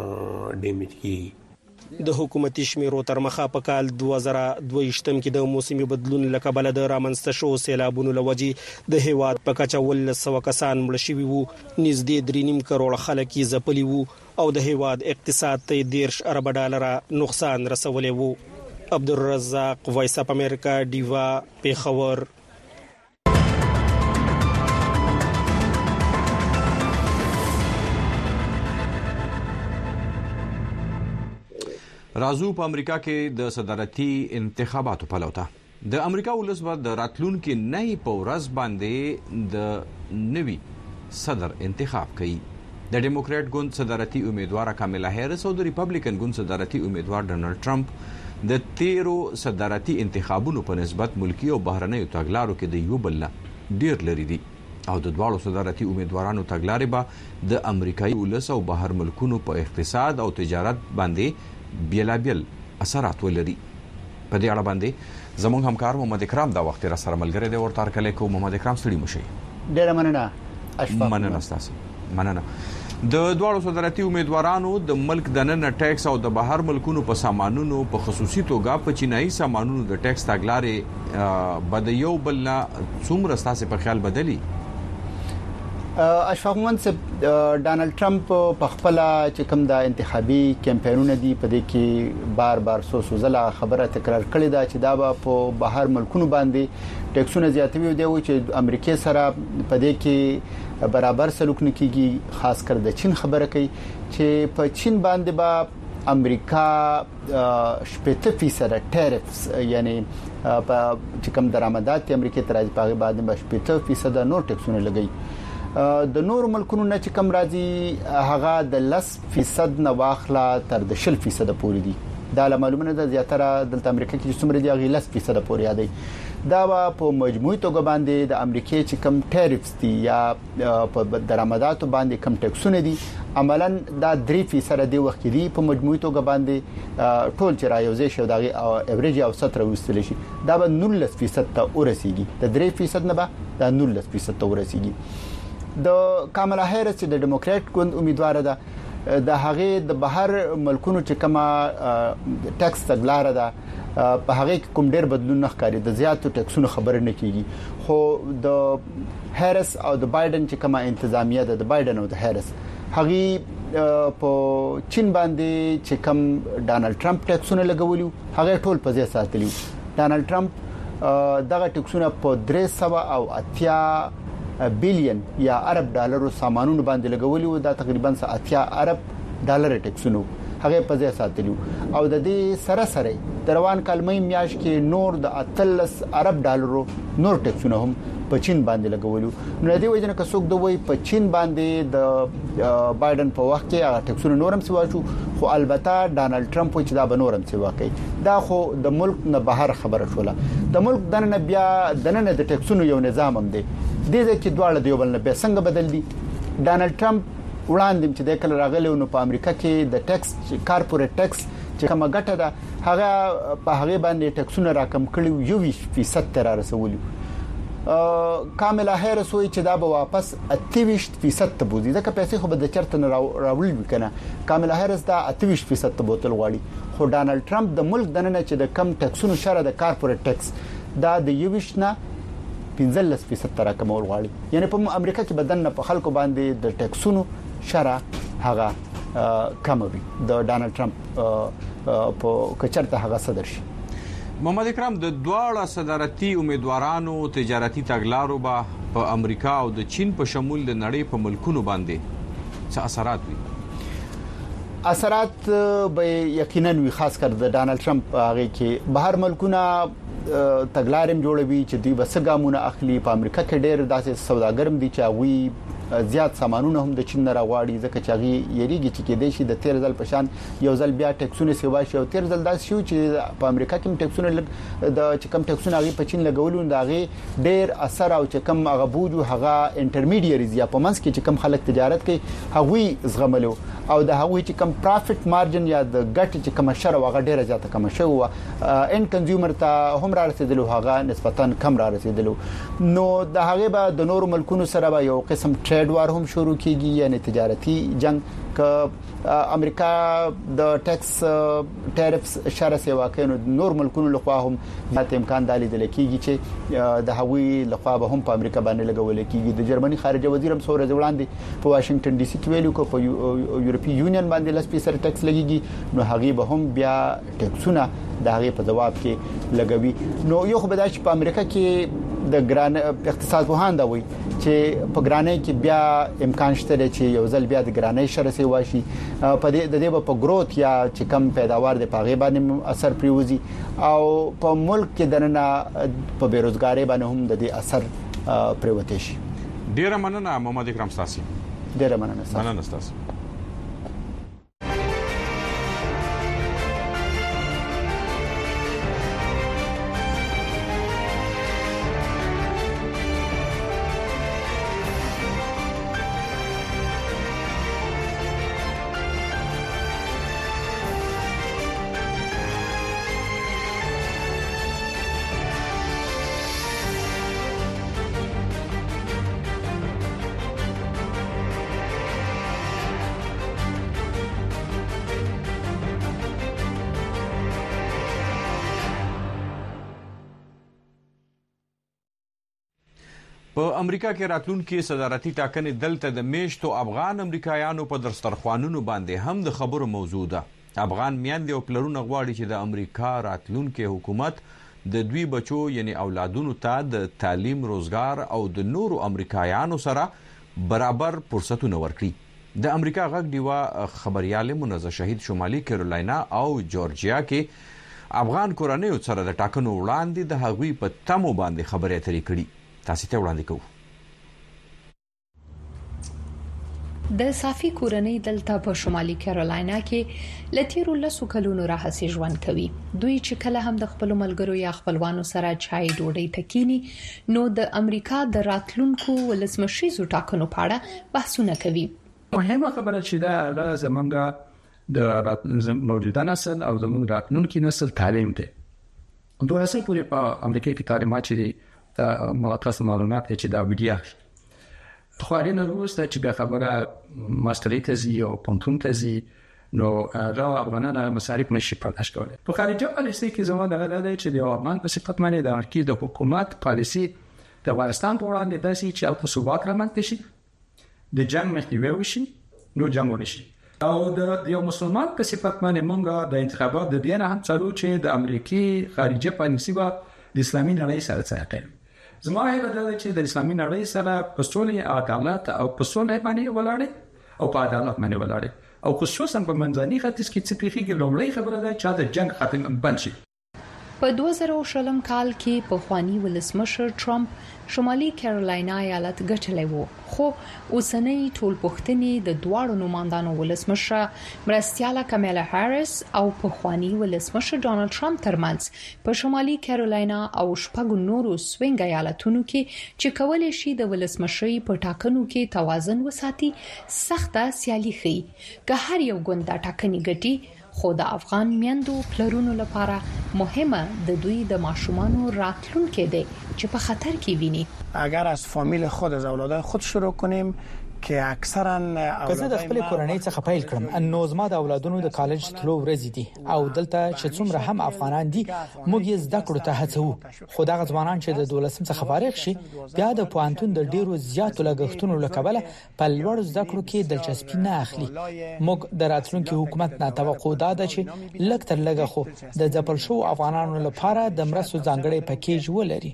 ډیمیج کیږي د حکومتي شمیرو تر مخه په کال دوه زره دوه ویشتم کې د موسمي بدلون لکبل د رامنځته شو سیلابونو لوجې د هیواد په کچا ول سو کسان مړ شوي وو نږدې درې نیم کروڑ خلک یې ځپلي وو او د هیواد اقتصاد ته دیرش ارب ډالر نقصان رسولی وو عبدالرزاق وایس اپ امریکا دیوا پیښور رازو په امریکا کې د صدارتي انتخاباتو پلوته د امریکا ولس به د راتلونکو نه په ورځ باندې د نوي صدر انتخاب کوي. د ډیموکرات ګوند صدارتي امیدوار کاملا هریس او د ریپبلیکن ګوند صدارتي امیدوار ډونالد ټرمپ د تیرو صدارتي انتخابونو په نسبت ملکی او بهرنیو تګلارو کې د یو بل ډیر لري دي او د دواړو صدارتي امیدوارانو تګلارې به د امریکایي ولس او بهر ملکونو په اقتصاد او تجارت باندې بیلابیل اثرات ولري. په دې اړه باندې زموږ همکار محمد اکرام دا وخت را سره ملګری دی ورته کله کو محمد اکرام ستړي مشي. ډیر مننه اشفاق. مننه تاسو. مننه. د دواړو صدارتي امیدوارانو د ملک د نن ټیکس او د بهر ملکونو په سامانونو په خصوصي توګه په چینایي سامانونو د ټیکس تاګلارې بد یو بل څومره ستاسو په خیال بدلی؟ اشفاق من صاحب ډانلډ ټرمپ په خپل چې کوم د انتخابي کمپاینونو دی په دې کې بار بار سو سوزله خبره تکرار کړې ده چې دا به په بهر ملکونو باندې ټیکسونه زیاتوي دی چې امریکا سره په دې کې برابر سلوک نه کیږي. خاص کر د چین خبره کوي چې په چین باندې به امریکا شپږ فیصد ټیرفز یعنی په چې کوم درآمدات امریکا ته راځي په باندې به شپږ فیصد نور ټیکسونه لګي. د نور ملکونو نه چې کم راځي هغه د لس فیصد نه واخلا تر د شل فیصد پورې دي. دا معلومه ده زیاتره د امریکا کې څومره دی هغه لس فیصد پورې یادي. دا په مجموعي توګه باندې د امریکا چې کم ټیرفز دي یا په درآمداتو باندې کم ټیکسونه دي عملاً دا درې فیصد دی وخت دی په مجموعي توګه باندې ټول چې رايوځي شو دا اوریج او ستر وستل شي دا به نولس فیصد ته ورسیږي. د درې فیصد نه به دا نولس فیصد ته ورسیږي. د کاملا هریس چې د ډیموکرات ګوند امیدوار ده د هغه د بهر ملکونو چې کما ټیکس تګلار ده په هغه کوم ډیر بدلون نه ښکاري د زیاتو ټیکسونو خبر نه کیږي. خو د هریس او د بایدن چې کما انتظامیه ده د بایدن او د هریس هغه په چین باندې چې کم ډانلډ ټرمپ ټیکسونه لګولیو هغه ټول په ځای ساتلیو. ډانلډ ټرمپ دغه ټیکسونه په درې سوه او اتیا بلین یا عرب ډالرو سامانونو باندې لګولي و دا تقریبا اتیا عرب ډالر ټیکسونو هغه په ځای ساتلیو او د دې سره سره د روان کال مې میاش کې نور د اتلس عرب ډالرو نور ټیکسونه هم په چین باندې لګولیو. نو د دې وجه نه کڅوک د وای په چین باندې د بایدن په وخت کې هغه ټیکسونه نورم سوا شو خو البته ډانلډ ټرمپ چې دا بنورم سوا کوي دا خو د ملک نه بهر خبره شوله. د ملک دنه بیا دنه د ټیکسونو یو نظام هم دی د دې کې دواړه دیوبل نه به څنګه بدل دي. ډانلډ ټرمپ وړاندې چې د کله راغلی نو په امریکا کې د ټیکس کارپوریټ ټیکس چې کومه ګټه ده هغه په هغه باندې ټیکسونه راکم کړي یو ویشت فیصد تر رسولي. کاملا هریس وایي چې دا به واپس اتهویشت فیصد ته بوزي ځکه پیسې خو به د چرته نه راوړل وکنه. کاملا هریس دا اتهویشت فیصد ته بوتل غواړي خو ډانلډ ټرمپ د ملک دننه چې د کم ټیکسونو شره د کارپوریټ ټیکس دا د یو ویشت نه پنځلس فیصد تر کمول غواړي. یعنی په امریکا کې بدن په خلکو باندې د ټیکسونو شره هغه کموي د ډانلډ ټرمپ په کچرته هغه صدر شي. محمد اکرام د دواړه صدارتي امیدوارانو تجارتي تګلارو به په امریکا او د چین په شمول د نړۍ په ملکونو باندې څه اثرات وي؟ اثرات به یقینا وي خاص کر د ډانلډ ټرمپ هغه کې بهر ملکونه تګلارم جوړوي چې دوی بسګامونه اخلي. په امریکا کې ډېر داسې سوداګرم دي چې هغه زیات سامانونه هم د چین نه راوړي ځکه چې هغه یریږي چې کې د شي د تیر ځل پشان یو ځل بیا ټیکسونه سیوا شي او تیر ځل داس شو چې په امریکا کې ټیکسونه د چې کم ټیکسونه هغه په چین لګولو دا هغه ډېر اثر او چې کم هغه بوجو هغه انټرمیډیریز یا په منځ کې چې کم خلک تجارت کوي هغه زغملو او د هغه چې کم پروفټ مارجن یا د ګټ چې کم شر هغه ډېر زیاته کم شو ان کنزیومر ته هم را رسیدلو هغه نسبتا کم را رسیدلو. نو د هغه به د نور ملکونو سره به یو قسم ټریډ وار هم شروع کیږي یعنی تجارتي جنگ ک امریکا د ټیکس ټیرفز شر سیوا کوي نور ملکونو لخوا هم د امکان دالي د لکېږي چې د هوی لخوا به هم په امریکا باندې لګول کیږي. د جرمني خارجه وزیر هم سورې وړاندې په واشنگټن ډي سي کې ویلو کو په یورپی یونین باندې لس فیصد ټیکس لګيږي نو هغه به هم بیا ټیکسونه د هغه په جواب کې لګوي. نو یو خو به د په امریکا کې د ګران اقتصاد پوهان دا وایي چې په ګرانۍ کې بیا امکان شته چې یو ځل بیا د ګرانۍ شرسي واشي په دې د دې په گروث یا چې کم پیداوار د پاغي باندې اثر پریوزي او په ملک کې دننه په بیروزګاری باندې هم د دې اثر پریوته شي. ډیره مننه محمد اکرم ساسي. ډیره مننه ساسي. مننه ساسي. په امریکا کې راتلونکي صدارتي ټاکنې دلته د میشتو افغان امریکایانو په دسترخوانونو باندې هم د خبرو موضوع ده. افغان میندې او پلرونه غواړي چې د امریکا راتلونکي حکومت د دوی بچو یعنی اولادونو ته د تعلیم، روزګار او د نورو امریکایانو سره برابر فرصتونه ورکړي. د امریکا غږ ډیوا خبريال منزه شهید شمالي کیرولینا او جورجیا کې افغان کورنیو سره د ټاکنو وړاندې د هغوی په تمو باندې خبرې اترې کړي. تاسو ته وړاندې کوو. د صافي کورنۍ دلته په شمالي کیرولینا کې لتیرو لسو کلونو راهسي ژوند کوي. دوی چې کله هم د خپل ملګرو یا خپلوانو سره چای ډوډۍ تکینی نو د امریکا د راتلونکو ولسمشریزو ټاکنو په اړه بحثونه کوي. مهمه خبره چې دا زمونږ د موجوده نسل او زمونږ راتلونکي نسل تعلیم دی. دوه هڅې پورې په امریکا کې تعلیمات چې د مؤسسه معلومات چې دا ویډیا خو اړینه وروسته چې به خبره ماستری تزي او پونتون تزي نو را افغانانو مصارف نشي پرداش کولای. په خارجه پالیسي کې زموږ د غلطۍ چې د افغان په صفت باندې د امریکا د حکومت پالیسي د افغانستان په وړاندې داسي چې او ثبات رامنځته شي، د جنگ مخنیوي وشي، نو جنگ ونشي. او د یو مسلمان په صفت باندې مونږه د انتخابات د دینه هم څارو چې د امریکای خارجه پالیسي با د اسلامي نړۍ سره څرګند. زما هیله ده چې د اسلامي نړۍ سره په سولې، عدالت او په سولې باندې ولاړې او په عدالت باندې ولاړې او خصوصا په منځني ختیځ کې چې پیږي لومړی خبره ده چې د جنگ ختم بند شي. په دوه زره شلم کال کې په خواني ولسمشر ټرمپ شمالي کیرولینا ایالت ګټلی وو، خو اوسنۍ ټولپوښتنې د دواړو نوماندانو ولسمشر مرستیاله کامیلا هاریس او په خواني ولسمشر ډانلډ ټرمپ ترمنځ په شمالي کیرولینا او شپږو نورو سوینګ ایالتونو کې چې کولای شي د ولسمشرۍ په ټاکنو کې توازن وساتي سخته سیالي ښيي. که هر یو ګوند دا ټاکنې ګټي خو د افغان میندو پلرونو لپاره مهمه د دوی د ماشومانو راتلونکي دی چې په خطر کې ویني. اگر از فامیل خود از اولادای خود شروع کنیم که اکثرا کزه د خپل کورنۍ څخه پیل کړم نو زما د اولادونو د کالج تلو ورځې دي او دلته چې څومره هم افغانان دي موږ یې زده کړو ته هڅو. خو دا ځوانان چې د دولسم څخه فارغ شي بیا د پوهنتون د ډیرو زیاتو لګښتونو لکبله په لوړ زده کړو کې دلچسپي نه اخلي. موږ د راتلونکي حکومت نه توقع ده چې لږ تر لږه خو د ځپل شو افغانانو لپاره د مرستو ځانګړي پکیج ولري.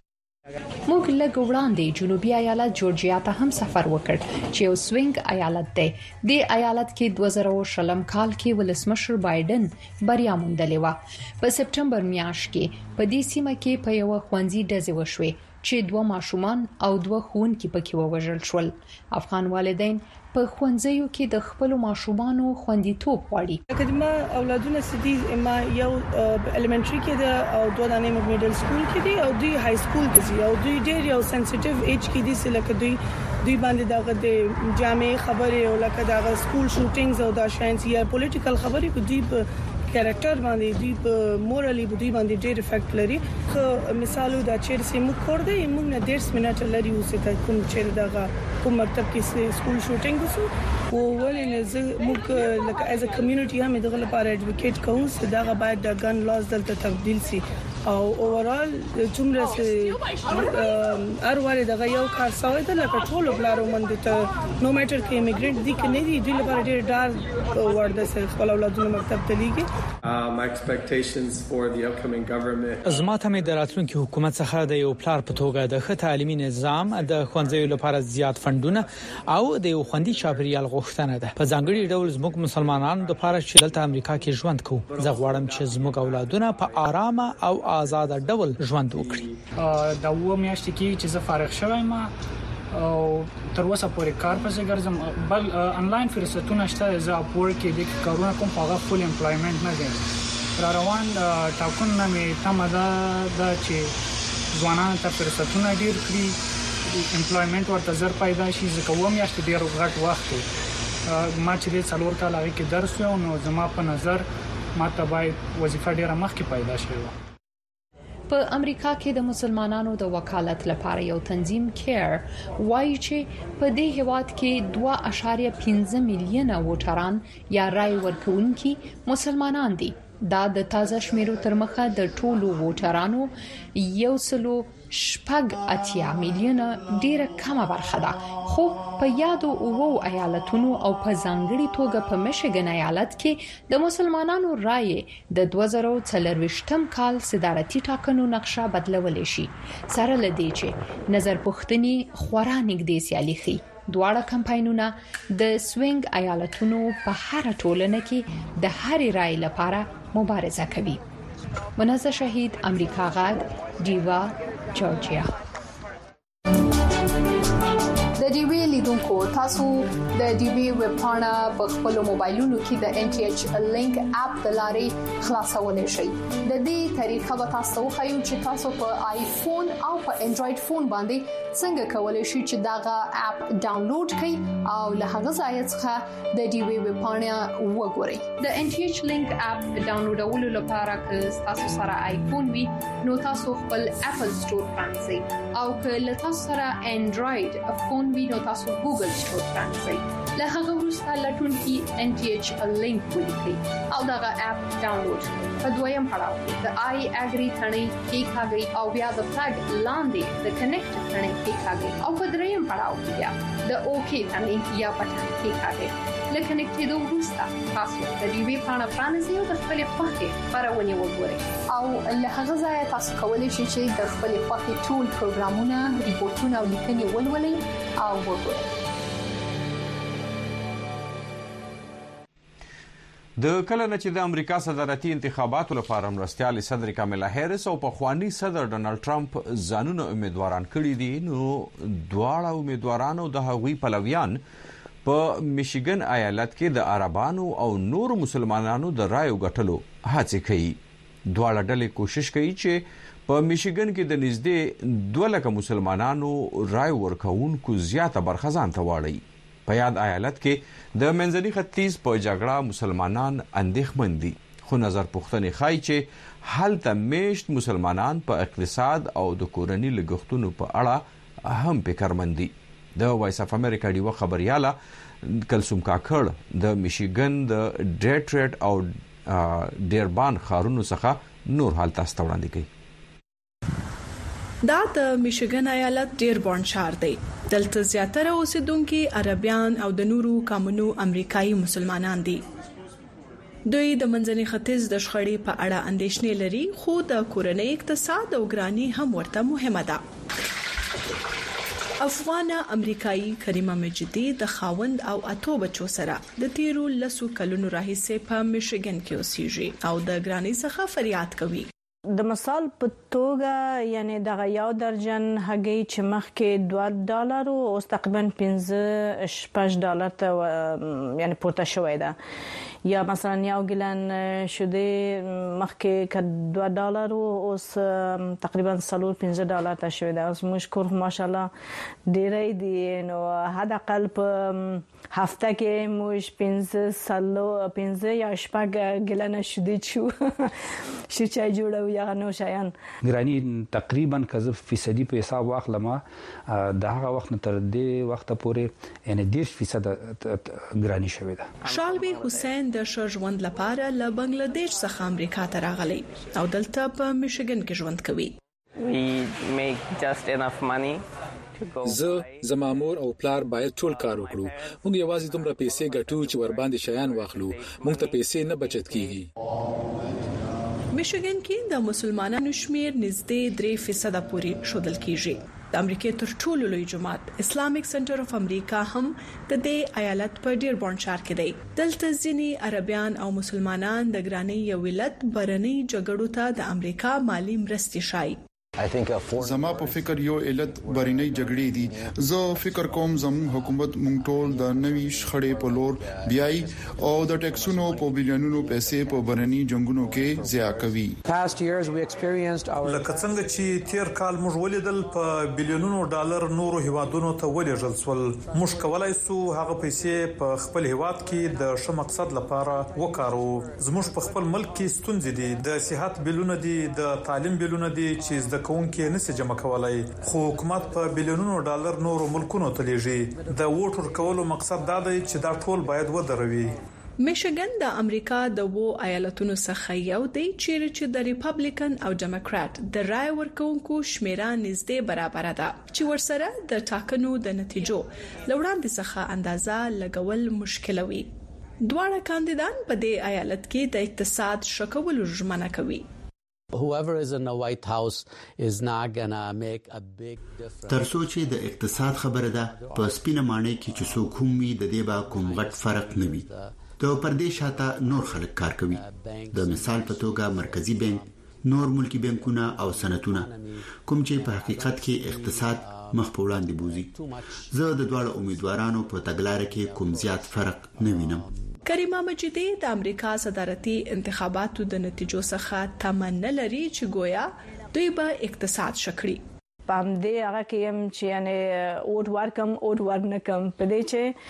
موږ لږ وړاندې جنوبي ایالت جورجیا ته هم سفر وکړ چې یو سوینګ ایالت دی. د ایالت کې دوه زره شلم کال کې ولسمشر بایدن بریا موندلې و. په سپټمبر میاشت کې په دې سیمه کې په یو ښوونځي ډزې وشوې چې دوه ماشومان او دوه ښوونکي پکې ووژل شول. افغان والدین په ښوونځیو کې د خپل ماشومانو خوندیتوب غواړي. اکیډمي اولادونه سدي ما یو الیمنټري کې ده او دوه دانې میډل سکول کې دي او دوی های سکول کې دي او دوی ډېر یو سنسټیو ایج کې دي چې لکه دوی دوی باندې دغه د جامع خبره او لکه دغه سکول شوټینګز او د شاینس یا پولیټیکل خبرې کو دوی په کریکټر باندې دوی په مورالي دوی باندې ډېر افیکټ لري. خو مثالو دا چې سیمو کور دی موږ نه ډېر منټ لري اوسه ته کوم چې دغه کوم مکتب کې سکول شوټینګ وسو او ولې نه موږ لکه ایز ا کمیونټي هم دغه لپاره اډوکیټ کوو چې دغه باید د ګن لاز دلته تبدیل شي او اوورال څومره سه هر واره دغه یو کار سوی د لکه ټول بلارو مند ته نو میټر کې ایمیګرانت دي کې نه دي دوی لپاره ډېر ډار ورده سره خپل اولادونو مکتب ته لیږي. my expectations for the upcoming government زما ته مې د راتلونکي حکومت څخه د یو پلار په توګه د ښه تعلیمي نظام د ښوونځیو لپاره زیات فندونه او د یو خوندي چاپیریال غوښتنه ده. په ځانګړي ډول زموږ مسلمانانو د لپاره چې دلته امریکا کې ژوند کوو زه غواړم چې زموږ اولادونه په آرامه او آزاد ډول ژوند وکړي. دا و میاشتې کې چې زه فارغ شوم او تر اوسه پورې کار پسې ګرځم بل انلاین فرصتونه شته زه اپورک کې د کارونه کوم هغه فول امپلایمنت نه دی را روان ټاکنه مې تمه ده چې ځوانان ته فرصتونه ډیر کړي امپلایمنت ورته زر پیدا شي ځکه و میاشتې ډیر غټ وخت ما چې د څلور کال هغه کې درس و نو زما په نظر ماته باید وظیفه ډیره مخکې پیدا شي. په امریکا کې د مسلمانانو د وکالت لپاره یو تنظیم کیر وایي چې په دې هیواد کې دوه اعشاریه پنځه میلیونه ووټران یا رای ورکوونکي مسلمانان دي. دا د تازه شمیرو تر مخه د ټولو ووټرانو یو سلو شپږ اتیا میلیونه ډیره کمه برخه ده. خو په یادو اوو ایالتونو او په ځانګړي توګه په میشیګن ایالت کې د مسلمانانو رائے د دوه زره څلرويشتم کال صدارتي ټاکنو نقشه بدلولې شي. سره لدی چې نظر پوښتنې خورا نږدې سیالي خي. دواړه کمپاینونه د سوینګ ایالتونو په هر ټولنه کې د هر رائے لپاره مبارزه کوي. منزه شهید امریکا غږ دیوا جورجیا. د ډیوی لیدونکو تاسو د ډیوی ویب پاڼه په خپل موبایلونو کې د ان ټي ایچ لینک اپ د لارې خلاصولای شئ. د دې طریقه به تاسو خو چې تاسو په آیفون او په انډراید فون باندې څنګه کولای شئ چې داغه اپ ډاونلوډ کړئ او له هغه ځای څخه د ډیوی ویب پاڼه وګورئ. د ان ټي ایچ لینک اپ ډاونلوډولو لپاره که تاسو سره آیفون وي نو تاسو خپل اپل سٹور پرانځئ او که له تاسو سره انډراید فون وي نو تاسو ګوګل سٹور پرانځئ. له هغه وروسته لټون کې ان ټي ایچ لینک ولیکئ او دغه اپ ډاونلوډ کړئ. په دویم پړاو کې د آی اګری ثنې کې کاږي او بیا د فلګ لاندې د کنیکټ ثنې کې کاږي او په دریم پړاو کې بیا د اوکی ثنې یا بټن کې کاږي. لکه نکټېدو وروسته تاسو د ډیوی پاڼه پرانځئ او د خپل خوښې خبرونه وګورئ او له هغه ځای تاسو کولی شئ چې د خپل خوښې ټول پروګرامونه ریپورتونه او لیکنې ولولئ او وګورئ. د کله نه چې د امریکا صدارتي انتخاباتو لپاره مرستيال صدر کاملا هریس او پخوانی صدر ډونالد ټرمپ ځانونه امیدواران کړي دي نو دواړه امیدوارانو د هغوی پلویان په میشیګن ایالت کې د عربانو او نور مسلمانانو د رایو غټلو هڅه کوي. دواړه ډلې کوشش کوي چې په میشیګن کې د نږدې دوه لک مسلمانانو رای ورکوونکو زیاته برخه ځان ته واړي. په یاد ایالت کې د منځني ختیځ په جګړه مسلمانان اندېښمن دي خو نظر پوښتنې ښایي چې هلته میشت مسلمانان په اقتصاد او د کورنۍ لګښتونو په اړه هم فکرمند دي. د وایس اف امریکا ډیوه خبرياله کلثوم کاکړ د میشیګن د ډیټریټ او ډیربان خارونو څخه نور حال تاسو ته وړاندې کوي. دا د میشیګن ایالت ډیربان شهر دی. دلته زیاتره اوسیدونکو عربیان او د نورو کامونو امریکایي مسلمانان دي. دوی د منځني ختیځ د شخړې په اړه اندېښنې لري خو د کورنۍ اقتصاد او ګرانی هم ورته مهمه ده. افغان امریکایي کریمه مجدي د خاوند او اتو بچو سره د تیرو لسو کلونو راهیسې په میشیګن کې اوسېږي او د ګرانی څخه فریاد کوي. د مثال په توګه یعنی دغه یو درجن هګۍ چې مخکې دوه ډالر او تقریبا پنځه شپږ ډالر ته یعنی پورته شوې ده یا مثلا یو ګلن شوده مخکې ک دوه ډالر او اوس تقریبا څلور پنځه ډالر ته شوې ده. اوس موږ کور ماشالله ډېرې دي نو حد اقل په هفته کې موږ پنځه سلو پنځه یا شپږ ګلن شوده چو شي چای جوړو یا نو شایان ګرانی تقریبا کزه فیصدي په حساب واخلمه د هغه وخت تر دې وخت پورې یعنی ډیر فیصد ګرانی شوې ده. شالوی حسین د شژوند لپاره له بنگلاديش څخه امریکا ته راغلی او دلته په میشیګن کې ژوند کوي. We make just enough money زه زما مور او پلار باید ټول کار وکړو. موږ یوازې دومره پیسې ګټو چې ور باندې شیان واخلو. موږ ته پیسې نه بچت کیږي. میشیګن کې د مسلمانانو شمیر نږدې درې فیصد پورې شودل کیږي. د امریکا تر ټولو لوی جماعت اسلامیک سنټر اف امریکا هم د دې ایالت په ډیربورن ښار کې دی. دلته ځینی عربیان او مسلمانان د ګرانی یو ولادت برني جګړو ته د امریکا مالی مرستې شای. زما په فکر یو علت برینی جګړې دي. زه فکر کوم زموږ حکومت مونږ ټول د نوي شخړې په لور بیاي او د ټیکسونو په بلیونونو پیسې په برني جنگونو کې ضایع کوي. لکه څنګه چې تیر کال موږ ولیدل په بلیونونو ډالر نورو هیوادونو ته ولېږل شول. موږ کولای شو هغه پیسې په خپل هیواد کې د ښه مقصد لپاره وکارو. زموږ په خپل ملک کې ستونزې دي. د صحت بلونه دي، د تعلیم بلونه دي چې د کوم کې نسي جمع کولای. خو حکومت په بلیونونو ډالر نورو ملکونو ته لیږي. د ووټ ورکولو مقصد دا دی چې دا ټول باید ودروي. میشیګن د امریکا د وو ایالتونو څخه یو دی چې د ریپابلیکن او ډیموکرات د رای ورکوونکو شمیره نږدې برابر ده چې ورسره د ټاکنو د نتیجو لوړاندې څخه اندازه لګول مشکل وي. دواړه کاندیدان په دې ایالت کې د اقتصاد شکولو ژمنه کوي. Whoever is in the White House is not gonna make a big difference. ترڅو چې د اقتصاد خبره ده په سپینه معنی کې چې څوک هم وي د دې با کوم غټ فرق نه وي. د پردیش شاته نور خلک کار کوي. د مثال په توګه مرکزی بانک، نور ملکی بانکونه او صنعتونه کوم چې په حقیقت کې اقتصاد مخ په وړاندې بوزي. زه د دوه امیدوارانو په تګلارې کې کوم زیات فرق نه وینم. کریمه مجیدی د امریکا صدارتي انتخاباتو د نتیجو څخه تمنا لري چې گویا دوی به اقتصاد شکړي. پام دې هغه کې هم چې یعنی اوټ ورکم اوټ ورنکم په دې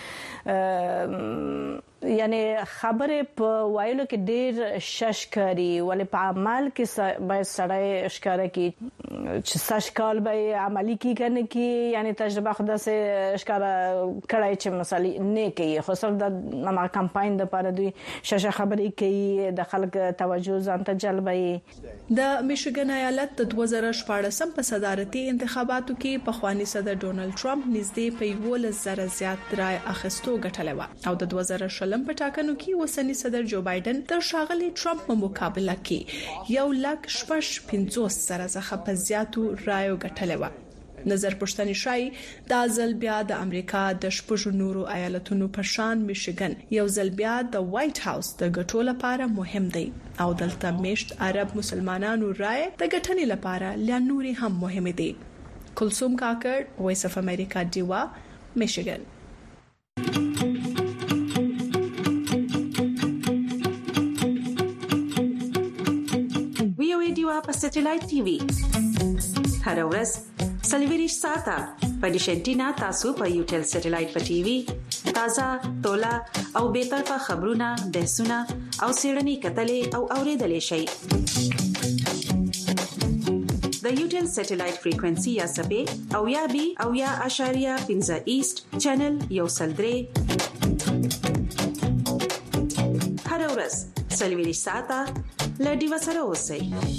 چې یعنی خبره په وایلو کې ډیر ششکاري ولې په عمل کې باید سړی اشکاره کې چې سشکال به عملی کې کنه کې یعنی تجربه خدا سه اشکاره کړای چې مثلا نه کوي. خو سر د ما کمپاین د لپاره دوی ششه خبرې کوي، د خلک توجه ځان ته جلبوي. د میشیګن ایالت د دوه زره شپږ په صدارتي انتخاباتو کې په خواني صدر ډونالد ټرمپ نږدې په یو زره زیات رای اخیستو ګټلې و او د دوه زره شلم په ټاکنو کې وسنی صدر جو بایدن د شاغلي ټرمپ په مقابله کې یو لک شپږ پنځوس سره څخه په زیاتو رایو ګټلې و. نظر پښتني شای د ځل بیا د امریکا د شپږ نورو ایالتونو په شان میشیګن یو ځل بیا د وایټ هاوس د ګټو لپاره مهم دی او دلته میشت عرب مسلمانانو رای د ګټنې لپاره لا نوري هم مهم دي. کلثوم کاکر، وایس اف امریکا، دیوا، میشیګن. وی او ای دیوا په سټلایټ ټي وي هر ورځ سلیویریش ساته په ډیشنټینا تاسو په یوټل سټلایټ په ټي وي تازه تولا او به طرفه خبرونه بحثونه او سیړنی کتلې او اوریدلې شي. د یوټل سټلایټ فریکوئنسي یا سپې او یا بي او یا اشاریه پنځه ایست چینل یو سلدري هر ورځ سلیویریش ساته لډي وسره اوسئ.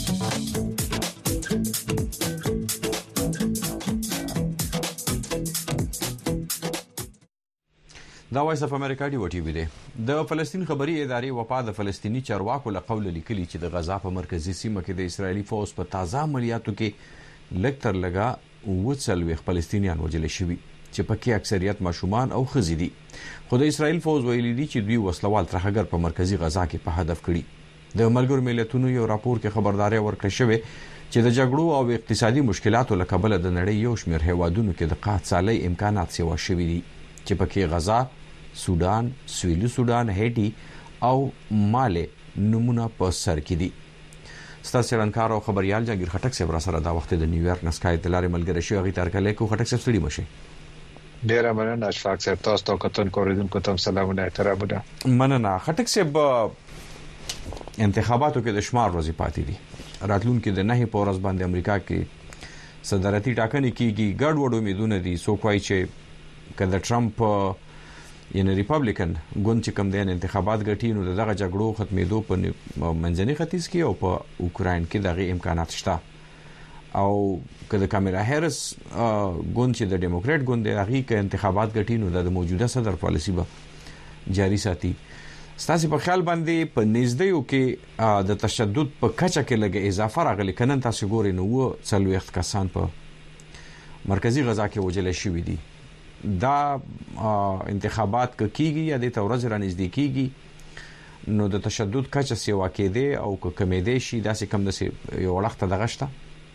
دا وایس اف امریکا دی وټي وی دی. د فلسطین خبري ادارې وفا د فلسطینی چارواکو له قول لیکلي چې د غزا په مرکزی سیمه کې د اسرایلی فوج په تازه عملیاتو کې لږ تر لږه وڅلوي فلسطینیان وژل شوي چې پکې اکثریت ماشومان او ښځې دي. خو د اسرایل فوج ویلي دي چې دوی وسلوال ترهګر په مرکزی غزا کې په هدف کړي. د ملګرو ملتونو یو راپور کې خبرداري ورکړه شوې چې د جګړو او اقتصادي مشکلاتو له کبله د نړۍ یو شمېر هیوادونو کې د قحط سالۍ امکانات سیوا شوي دي چې پکې غزا، سودان، سویلي سودان، هیټي او مالي نمونه په سر کې دي. ستاسو رنکار او خبريال جنگیر خټک صاحب را سره دا وخت د نیویارک نسکای تلاري ملګری شو غي تر کله کو خټک صاحب ستړي مشه. ډیر مننه اشفاق صاحب، تاسو ته کتون کوریدونکو ته سلامونه احترامونه. مننه خټک صاحب. انتخاباتو کې د شمار ورځې پاتې دي راتلونکو د نه په ورځ باندې امریکا کې صدارتي ټاکنې کیږي ګډ وډ امیدونه دي سو کوي چې کله ټرمپ یعنی ریپبلیکن ګوند چې کوم دین انتخابات غټي نو دغه جګړو ختمېدو په منځني ختیځ کې او په اوکرين کې دغه امکانات شته او کله کاملا هریس ګوند چې د ډیموکرات ګوند د هغه کې انتخابات غټي نو د موجوده صدر پالیسی به جاری ساتي ستاسو په خیال باندې په نږدې یو کې د تشدد په کچه کې لګي اضافه راغلي کنن تاسو ګورئ نو څلوي وخت کسان په مرکزی غزا کې وجل شوی دي دا انتخابات کیږي یا د تورز را نږدې کیږي نو د تشدد کچه سیوا کېده او کمیده شي داسې کم د یو وخت دغشته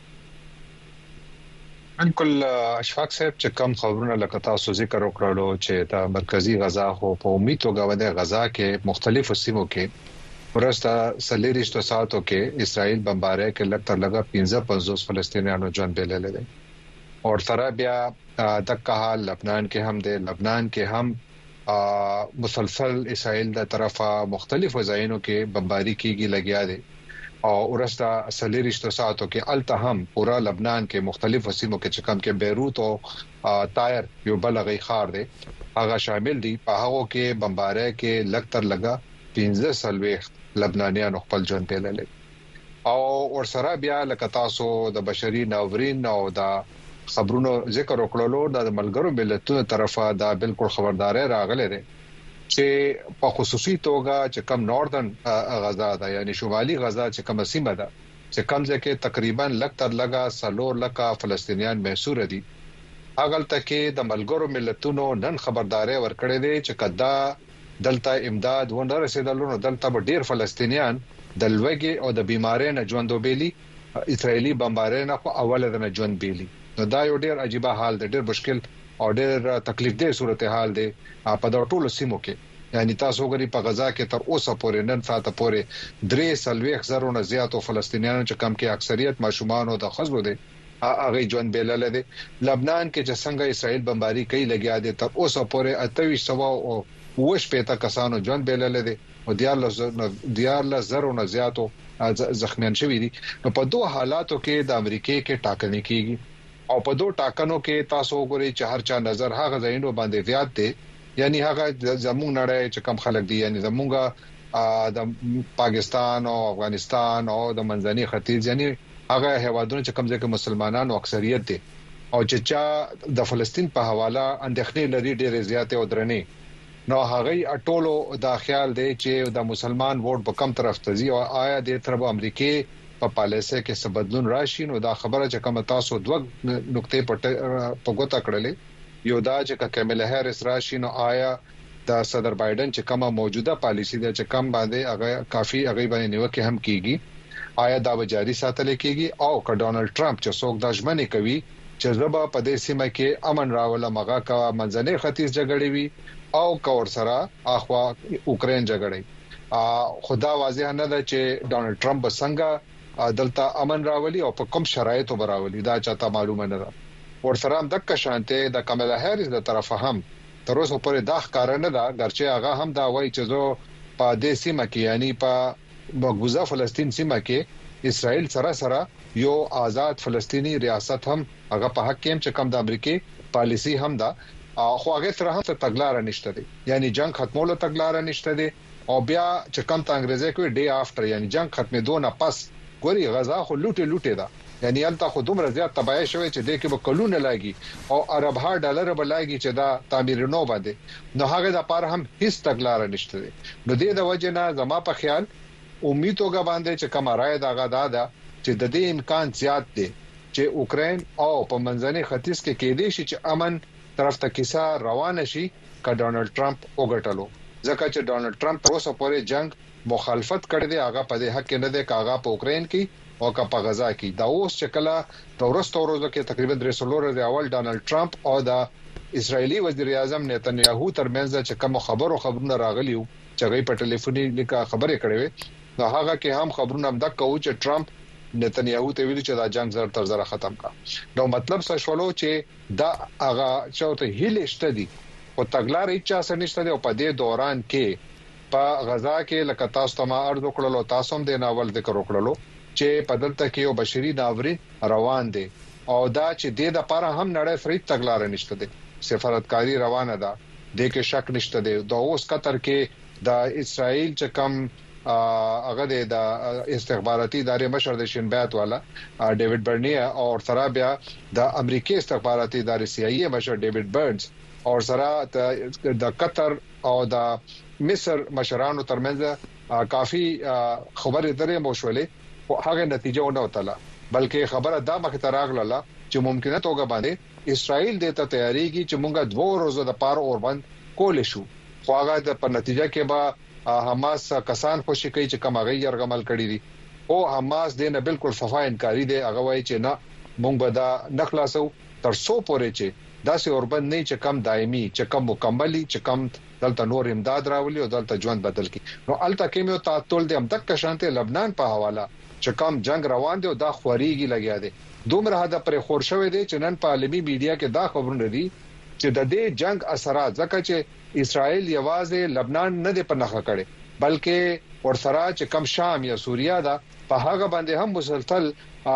بالکل اشفاق صاحب چې کم خبرونه لکه تاسو ذکر وکړلو چې د مرکزی غزا خو په امید توګه د غزا کې مختلفو سیمو کې ورسته سلیریشتو ساتو کې اسرائیل بمباره کې لګ تر لګا پنځه پنځوس فلسطینیانو ژوند بلل دي او تر بیا د کال لبنان کې هم د لبنان کې هم مسلسل اسرائیل د طرفه مختلفو ځایونو کې بمباری کیږي لګیا دي او ورسته سلیریشتو ساتو کې التهم پورا لبنان کې مختلفو سیمو کې چې کم کې بیروت او تایر یو بلغی خار دي هغه شامل دي په هغه کې بمباره کې لګتر لگا پنځه سلويخت لبنانيان خپل ژوند بلل او ورسره بیا لکه تاسو د بشري ناورین او د خبرونو ذکر وکړلو د ملګرو ملتونو طرفه دا بالکل خبرداري راغله ده چې په خصوصي توګه چې کم نوردن غزا ده یعنی شمالي غزا چې کم سیمه ده چې کم ځکه تقریبا لکتر لگا سلور لکا فلسطینیان محصور دي اغل تکي د ملګرو ملتونو نن خبرداري ورکړې دي چې کدا دلته امداد ونه رسیدلو نو دلته به ډیر فلسطینیان د لوګي او د بيمارۍ نه ژوند وبېلي اسرایلی بمبارۍ نه په اوله د ژوند بیلي نو دا یو ډیر عجیب حال دی ډیر مشکل او ډېر تکلیف دی صورتحال دی په دا ټولو سیمو کې یعنی تاسو غري په غزا کې تر اوسه پورې نن ساعت پورې درې سلويخ زرو نه زیاتو فلسطینیانو چې کم کې اکثریت ماشومان او د خزو دي هغه ژوند بلل دي لبنان کې چې څنګه اسرائیل بمباری کوي لګیا دي تر اوسه پورې اتوي سوا او وښ پېتا کسانو ژوند بلل دي او دیارله زرو نه زیاتو زخمیان شوي دي نو په دوه حالاتو کې د امریکای کې ټاکنې کیږي او په دوه ټاکنو کې تاسو وګورئ چې هر چا نظر هغه ځایونو باندې زیات دي یعنی هغه زموږ نړۍ چې کم خلک دي یعنی زموږه د پاکستان او افغانستان او د منځني ختیځ یعنی هغه هیوادونو چې کم ځکه مسلمانانو اکثریت دي او چې چا د فلسطین په حواله اندېښنې لري ډېر زیات او درنې نو هغه اټولو دا خیال دی چې د مسلمان ووټ په کم طرف ته ځي او آیا د طرف امریکای په پالیسي کې څه بدلون راشي نو دا خبره چې کوم تاسو دوه نقطې په ګوته کړلې یو دا چې کاملا هریس راشي نو آیا د صدر بایدن چې کومه موجوده پالیسی ده چې کم باندې هغه کافي هغه باندې نیوکه هم کیږي آیا دا به جاری ساتل کیږي او ک ډونالد ټرمپ چې څوک د ژمنې کوي چې زبا په دې سیمه کې امن راول مغه کا منځنۍ ختیځ جګړې وي او کور سره اخوا اوکرين جګړې خدا واضح نه ده چې ډونالد ټرمپ څنګه دلته امن راولي او په کوم شرایطو براولي دا چاته معلومه نه ده ورسره هم د شانته د کاملا هریس د طرفه هم تر اوسه پورې دا ښکار نه ده درچې هغه هم دا وایي چې زه په دې سیمه کې یعنی په مقبوضه فلسطین سیمه کې اسرائیل سره سره یو آزاد فلسطینی ریاست هم هغه په حق کې چې کم د امریکای پالیسی هم ده خو هغه سره هم تګلار نشته دي یعنی جنگ ختمولو تګلار نشته دي او بیا چې کم ته انګريزي کوي ډے افټر یعنی جنگ ختمېدو نه پس ګوري غزا خو لوټه لوټه ده یعنی الته خو دومره زیات تباہی شوی چې د کې به کلونه لاګي او ارب ها ډالر به لاګي چې دا تعمیر نو باندې نو هغه د پاره هم هیڅ تګلار نشته دي نو د دې وجه نه زما په خیال امید توګه باندې چې کوم راي دا غدا ده چې د دې امکان زیات دي چې اوکرين او په منځني ختیځ کې کېدې شي چې امن طرف ته کیسه روانه شي ک ډونالد ټرمپ وګټلو ځکه چې ډونالد ټرمپ اوسه پورې جنگ مخالفت کړی دی هغه په دې حق کې نه دی کاغه په اوکرين کې او کا په غزا کې دا اوس چې کله د ورستو ورځو کې تقریبا درې سلو ورځې اول ډونالد ټرمپ او د اسرایلی وزیر اعظم نتنیاهو ترمنځ چې کوم خبرو خبرونه راغلیو چې غي په ټلیفوني لیکه خبرې کړې وي دا هغه کې هم خبرونه هم د کوو چې ټرمپ نتنیاهو ته ویلي چې دا جنگ زر تر زر ختم کا نو مطلب څه شولو چې دا هغه چوته هیله شته دي او تګلارې چا سره نشته دی او په دې دوران کې په غزا کې لکه تاسو ته ما ارزو کړلو تاسو هم د ناول ذکر وکړلو چې په دلته کې یو بشري ناورین روان دي او دا چې د دې لپاره هم نړۍ فرید تګلار نشته دي سفارتکاری روانه ده د کې شک نشته دي د اوس قطر کې د اسرائیل چې کم هغه د استخباراتي ادارې مشر د شنبات والا ډیوډ برنیا او سره بیا د امریکای استخباراتي ادارې سی آی ای مشر ډیوډ برنز او سره د قطر او د مصر مشرانو ترمنځ کافي خبرې درې موشولې او هغه نتیجه ونه وتله بلکې خبره دا مخ ته راغله چې ممکنه توګه باندې اسرائیل د ته تیاری کی چې مونږه دوه ورځې د پار اور باندې کول شو خو هغه د په نتیجه کې به حماس کسان خوشی کوي چې کوم هغه يرغمل کړی دي او حماس دینه بالکل صفای انکاری دی هغه وایي چې نه مونږ به دا نخلاصو تر څو پورې چې داسې اوربند نه چې کم دایمي چې کم مکملي چې کم دلته نور امداد راولي او دلته ژوند بدل کی نو الته کې مې تعطل دي هم تک شانته لبنان په حواله چې کم جنگ روان دي او دا خوريږي لګیا دي دومره هدا پر خور شوې دي چې نن په عالمي میډیا کې دا خبرونه دي چې د دې جنگ اثرات ځکه چې اسرائیل یوازې لبنان نه دی پنهخه کړي بلکې ورسره چې کم شام یا سوریا دا په هغه باندې هم مسلسل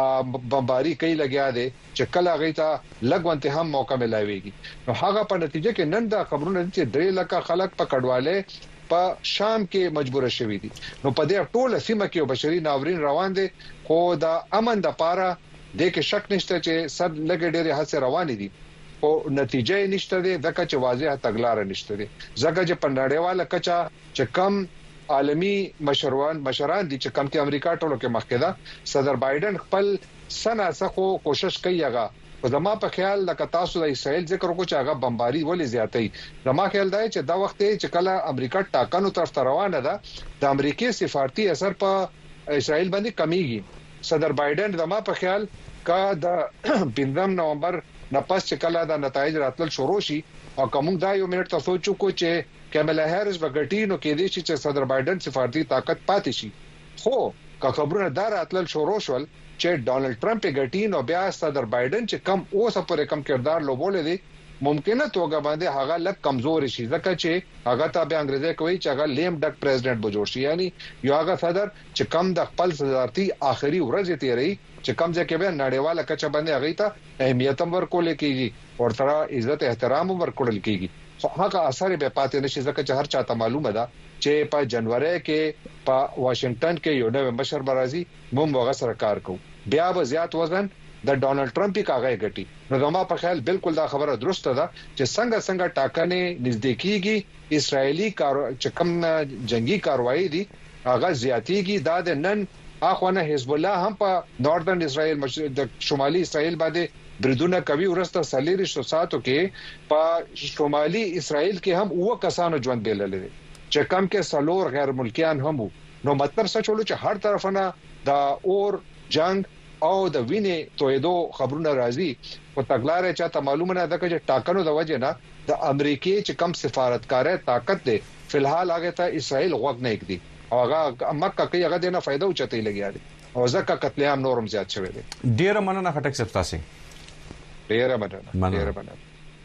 بمباری کوي لګیا دي چې کله غیتا لګونته هم موقع ملایويږي نو هغه په نتیجه کې نن دا خبرونه چې درې لکه خلک په کډواله په شام کې مجبور شوي دي نو په دې ټوله سیمه کې بشري ناورین روان دي خو دا امن د پاره د کې شک نشته چې صد لګ ډېر حادثه روان دي او نتیجه نشته دي دغه چې واضح تګلار نشته دي ځکه چې پنداړیواله کچا چې کم عالمی مشروان مشران دي چې کم کې امریکا ټولو کې مخکې ده صدر بایدن خپل سنا څخه کوشش کوي هغه په زما په خیال لکه تاسو د اسرائیل ذکر وکړو چې هغه بمباری ولې زیاتې زما خیال دی چې دا وخت چې کله امریکا ټاکنو طرف ته روانه ده د امریکای سفارتي اثر په اسرائیل باندې کمیږي صدر بایدن زما په خیال کا د پنځم نومبر نه پس چې کله دا نتایج راتل شروع شي او کوم دا یو منټ تاسو سوچو کو چې کملا هریس بغټینو کې دي چې صدر بایدن سفارتي طاقت پاتې شي خو کا خبرونه دا راتل شروع شول چې ډونلډ ټرمپ غټین او بیا صدر بایدن چې کم اوسه پر کم کردار لوبول دي ممکنه توګه باندې هغه لک کمزور شي ځکه چې هغه ته به انګريزي کوي چې هغه لیم ډک پریزیدنت بجوړ شي یعنی یو هغه صدر چې کم د خپل صدارتي آخري ورځ تیری چې کم ځکه به نړیواله کچه باندې هغه ته اهمیت ورکول کیږي او تر عزت احترام ورکول کیږي خو هغه اثر به پاتې نشي ځکه چې هر چاته معلومه ده چې په جنوري کې په واشنگټن کې یو نوې مشر برازي موږ وغه سره کار کوو بیا به زیات وزن د ډونلډ ټرمپ کاغه غټي نو زما په خیال بالکل دا خبره درسته ده چې څنګه څنګه ټاکنې نزدیکیږي اسرایلی کار چې کوم جنگي کاروایی دي هغه زیاتیږي دا د نن اخوانه حزب الله هم په ناردرن اسرائیل د شمالي اسرائیل باندې بریدونه کوي ورسته سلیری شو ساتو کې په شمالي اسرائیل کې هم وو کسانو ژوند بیلل چې کم کې سلور غیر ملکیان هم نو مطلب څه چولو چې هر طرفونه د اور جنگ او د وینې تویدو خبرونه راځي او تګلارې چاته معلومه نه ده چې ټاکنو د وجه نه د امریکای چې کم سفارتکارې طاقت ده فلحال هغه ته اسرائیل غوږ نه کړي او هغه مکه کې هغه دنه فائدہ اوچتې لګیا دي او ځکه قتل عام نورم زیات شوی دی ډیر مننه خټک صاحب تاسو ډیر مننه ډیر مننه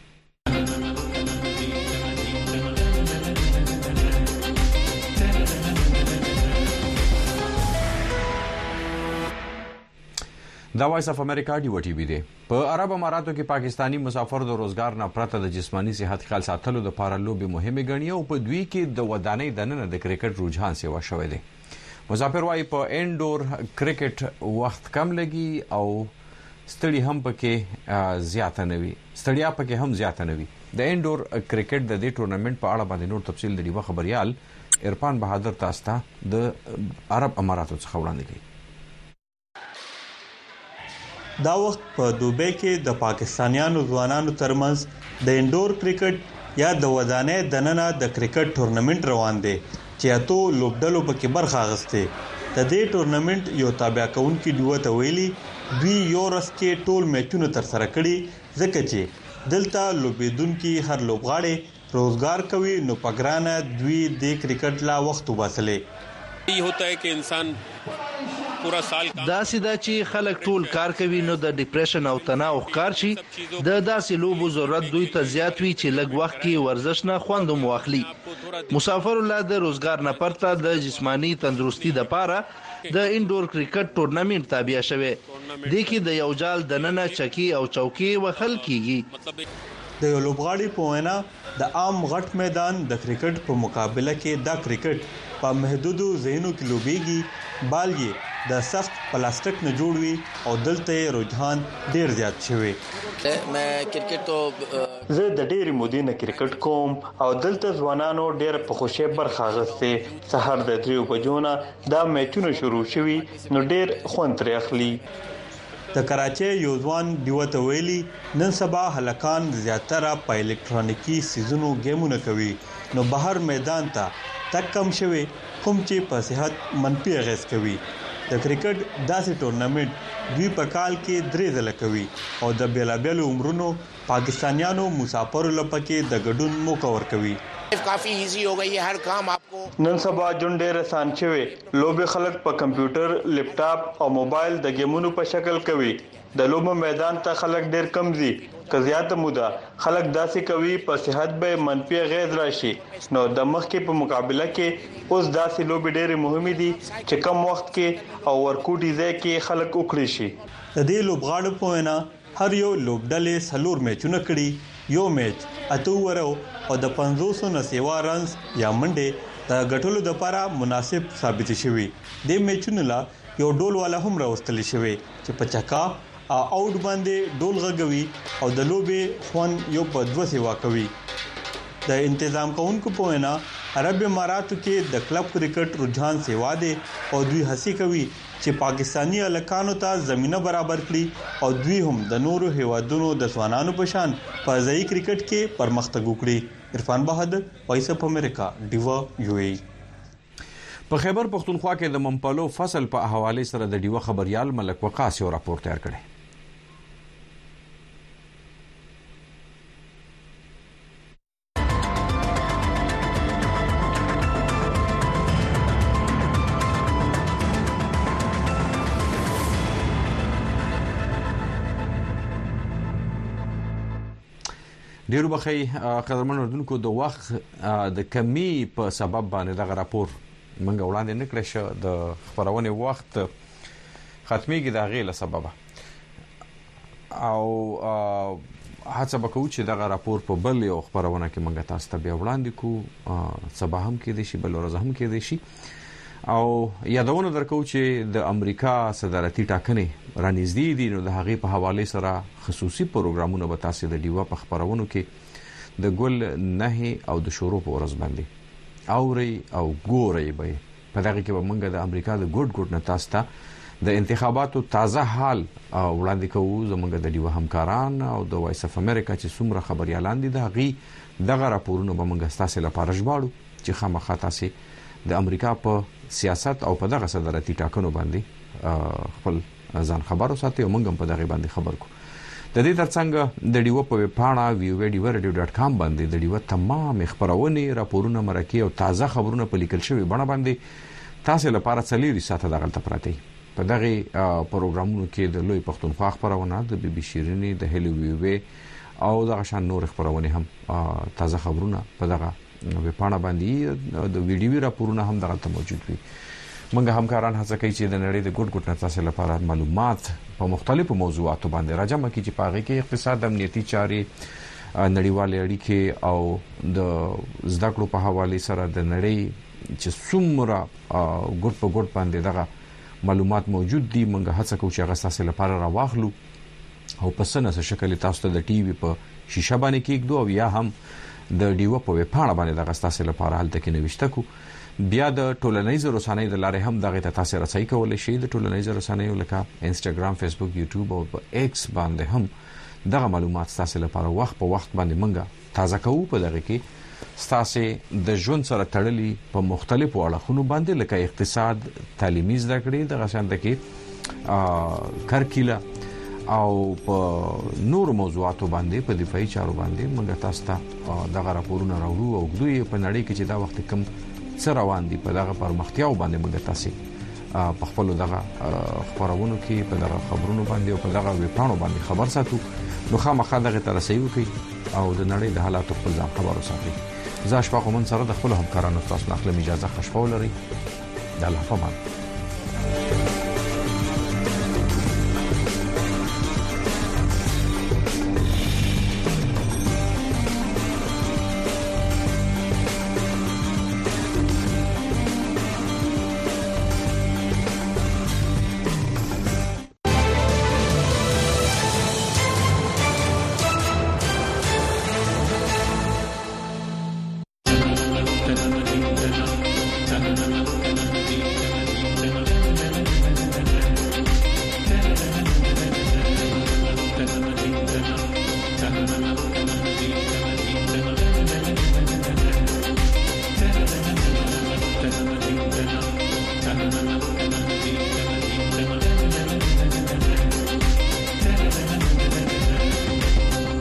دا وایس اف امریکا دی وټي بي دي په عرب اماراتو کې پاکستانی مسافر د روزګار نه پرته د جسمانی صحت خیال ساتلو د لپاره لوبي مهمه غنی او په دوی کې د ودانۍ دننه د کرکټ رجحان سیوا شوی دی مسافر وايي په انډور کرکټ وخت کم لګي او ستړي هم پکې زیات نه وي ستړیا پکې هم زیات نه وي د انډور کرکټ د دې ټورنمنت په اړه باندې نور تفصیل د دیوه خبريال عرفان بهادر تاسو ته د عرب اماراتو څخه وړاندې کوي دا وخت په دوبۍ کې د پاکستانیانو ځوانانو ترمنځ د انډور کرکټ یا د ودانۍ دننه د کرکټ ټورنمنت روان دی چې اتو لوبډلو پکې برخه اخیسته د دې ټورنمنت یو تابع کونکي دوه ته ویلي دوی یو ورځ کې ټول میچونه تر سره کړي ځکه چې دلته لوبیدونکو هر لوبغاړي روزګار کوي نو پګرانه دوی د کرکټ لا وخت وباسلې یی ہوتا ہے کہ انسان پورا سال دا سیدا چې خلک ټول کار کوي نو د ډیپریشن او تناو ښکار شي د داسې لوبو ضرورت دوی ته زیات وي چې لږ وخت کې ورزش نه خوند مو اخلي مسافر له د روزګار نه پرته د جسمانی تندرستي د پاره د انډور کرکټ ټورنمنت تابع شوه د کې د یو جال د ننه چکی او چوکي وهل کیږي د یو لوبغاړي په وینا د عام غټ میدان د کرکټ په مقابله کې د کرکټ په محدودو ذهنو کې لوبيږي بالګي د سخت پلاستیک نه جوړ وي او دلته رجحان ډیر زیات شوی مې کرکټ ته زه د ډېری مودې نه کرکټ کوم او دلته ځوانانو ډېر په خوشي برخه غوښتي سحر د دریو بجو نه دا میچونه شروع شوي نو ډېر خوند ترې اخلي د کراچي یو ځوان دیوته ویلي نن سبا هلکان زیاتره په الکترونیکی سيزونو گیمونه کوي نو بهر میدان ته تک کم شوی کوم چې په صحت منفي اغیز کوي د کرکټ داسې ټورنمنت دوی په کال کې درې ځله کوي او د بیلابیل عمرونو پاکستانیانو مسافرو لپاره د ګډون موقع ورکوي काफी इजी हो गई है हर काम आपको نن سبا جون ډېر آسان شوی لوبي خلک په کمپیوټر لیپټاپ او موبایل د گیمونو په شکل کوي د لوبو میدان ته خلک ډېر کم دي کزيات موده خلک داسې کوي په صحت به منفي غیر راشي نو د مخ کې په مقابله کې اوس داسې لوبي ډېر مهمه دي چې کم وخت کې او ورکوټي ځای کې خلک وکړي شي د دې لوبغاړو په وینا هر یو لوبډلې سلور میچونه کړي یو میچ اته ورو او د پنځوس نه سیوا رنز یا منډه د غټولو د لپاره مناسب ثابت شوی د میچونو لا یو ډول والا هم راوستل شوی چې په چکا اوټ باندې ډول غږوي او د لوبې خوان یو په دوه سیوا کوي د تنظیم کوونکو په وینا عرب اماراتو کې د کلب کرکټ رجحان سیوا دي او دوی هڅه کوي چې پاکستانی الکانو ته زمينه برابر کړي او دوی هم د نورو هیوادونو د ځوانانو په شان په ځای کرکټ کې پرمختګ وکړي عرفان بهادر وایس اف امریکا ډیوا یو ای په خیبر پختونخوا کې د منپلو فصل په حواله سره د ډیوا خبريال ملک وقاص یو راپور تیار کړی ډیرو بخی قدرمن اردوونکو د وخت د کمی په سبب باندې دغه راپور منګه وړاندې نکړی شو د خبرونه وخت ختميږي د غیله سبب او هڅه وکړو چې دغه راپور په بل یو خبرونه کې منګه تاسو ته بیا وړاندې کو صبح هم کې دي شي بل ورځ هم کې دي شي او یادونه درکو چې د امریکا صدارتي ټاکنې رانیزدي دي نو د هغې په حواله سره خصوصي پروګرامونه به تاسو د ډیوا په خبرونو کې د ګل نه او د شروع په ورځ باندې اوري او ګوري به په دغه کې به موږ د امریکا د ګډ ګډ نه تاسو ته د انتخاباتو تازه حال وړاندې کوو زموږ د ډیوا همکاران او د وایس اف امریکا چې څومره خبريالان دي د هغې دغه راپورونه به موږ تاسو لپاره ژباړو چې خامخا تاسو د امریکا په سیاست او په دغه صدارتي ټاکنو باندې خپل ځان خبرو ساتي او موږ هم په دغه باندې خبر کو د دې ترڅنګ د ډیو په پاڼه ویو ډیو ریډیو ډاټ کام باندې د ډیو تمام خبرونه راپورونه مرکه او تازه خبرونه په لیکل شوی بڼه باندې تاسو لپاره څلوري ساعته دغه تپراتی په دغه پروګرامونو کې د لوی پښتونخوا خبرونه د بي بي شيريني د هلي ویو او دغه شان نور خبرونه هم تازه خبرونه په دغه په پاڼه باندې د ویډیو راپورونه هم دغه موجود وي موږ همکاران هڅه کوي چې د نړۍ د ګډ ګډ نتاسو لپاره معلومات په مختلفو موضوعاتو باندې راجمع کړي چې پاغه کې اقتصاد امنیتي چارې نړیوال اړیکې او د زده کړو په حواله سره د نړۍ چې څومره ګډ په ګډ باندې دغه معلومات موجود دي موږ هڅه کوو چې هغه تاسو لپاره راواخلو او په سنه شکل تاسو ته د ټي وي په شیشه باندې کېږدو او یا هم د ډیو په پاڼه باندې دغه تاسو لپاره حالت کې نوښته کو بیا د ټولنیزو رسنیو د لارې هم دغه تاسو رسۍ کولای شئ د ټولنیزو رسنیو لکه انستګرام فیسبوک یوټیوب او په ایکس باندې هم دغه معلومات تاسو لپاره وخت په وخت باندې منګه تازه کوو په دغه کې تاسو د ژوند سره تړلي په مختلفو اړخونو باندې لکه اقتصاد تعلیمي زده کړې دغه شان د کې کرکیله او په نور موضوعاتو باندې په دفاعي چارو باندې موږ تاسو ته دغه راپورونه راوړو او دوی په نړۍ کې چې دا وخت کم څه روان دي په دغه پرمختیاو باندې موږ تاسو په خپل دغه خبرونو کې په دغه خبرونو باندې او په دغه ویبپاڼو باندې خبر ساتو نو خامخا دغه ترسیو کوي او د نړۍ د حالاتو خپل ځان خبرو ساتي زه اشفاق من سره د خپل همکارانو تاسو نه خپل اجازه خوشحال لري د الله په امان.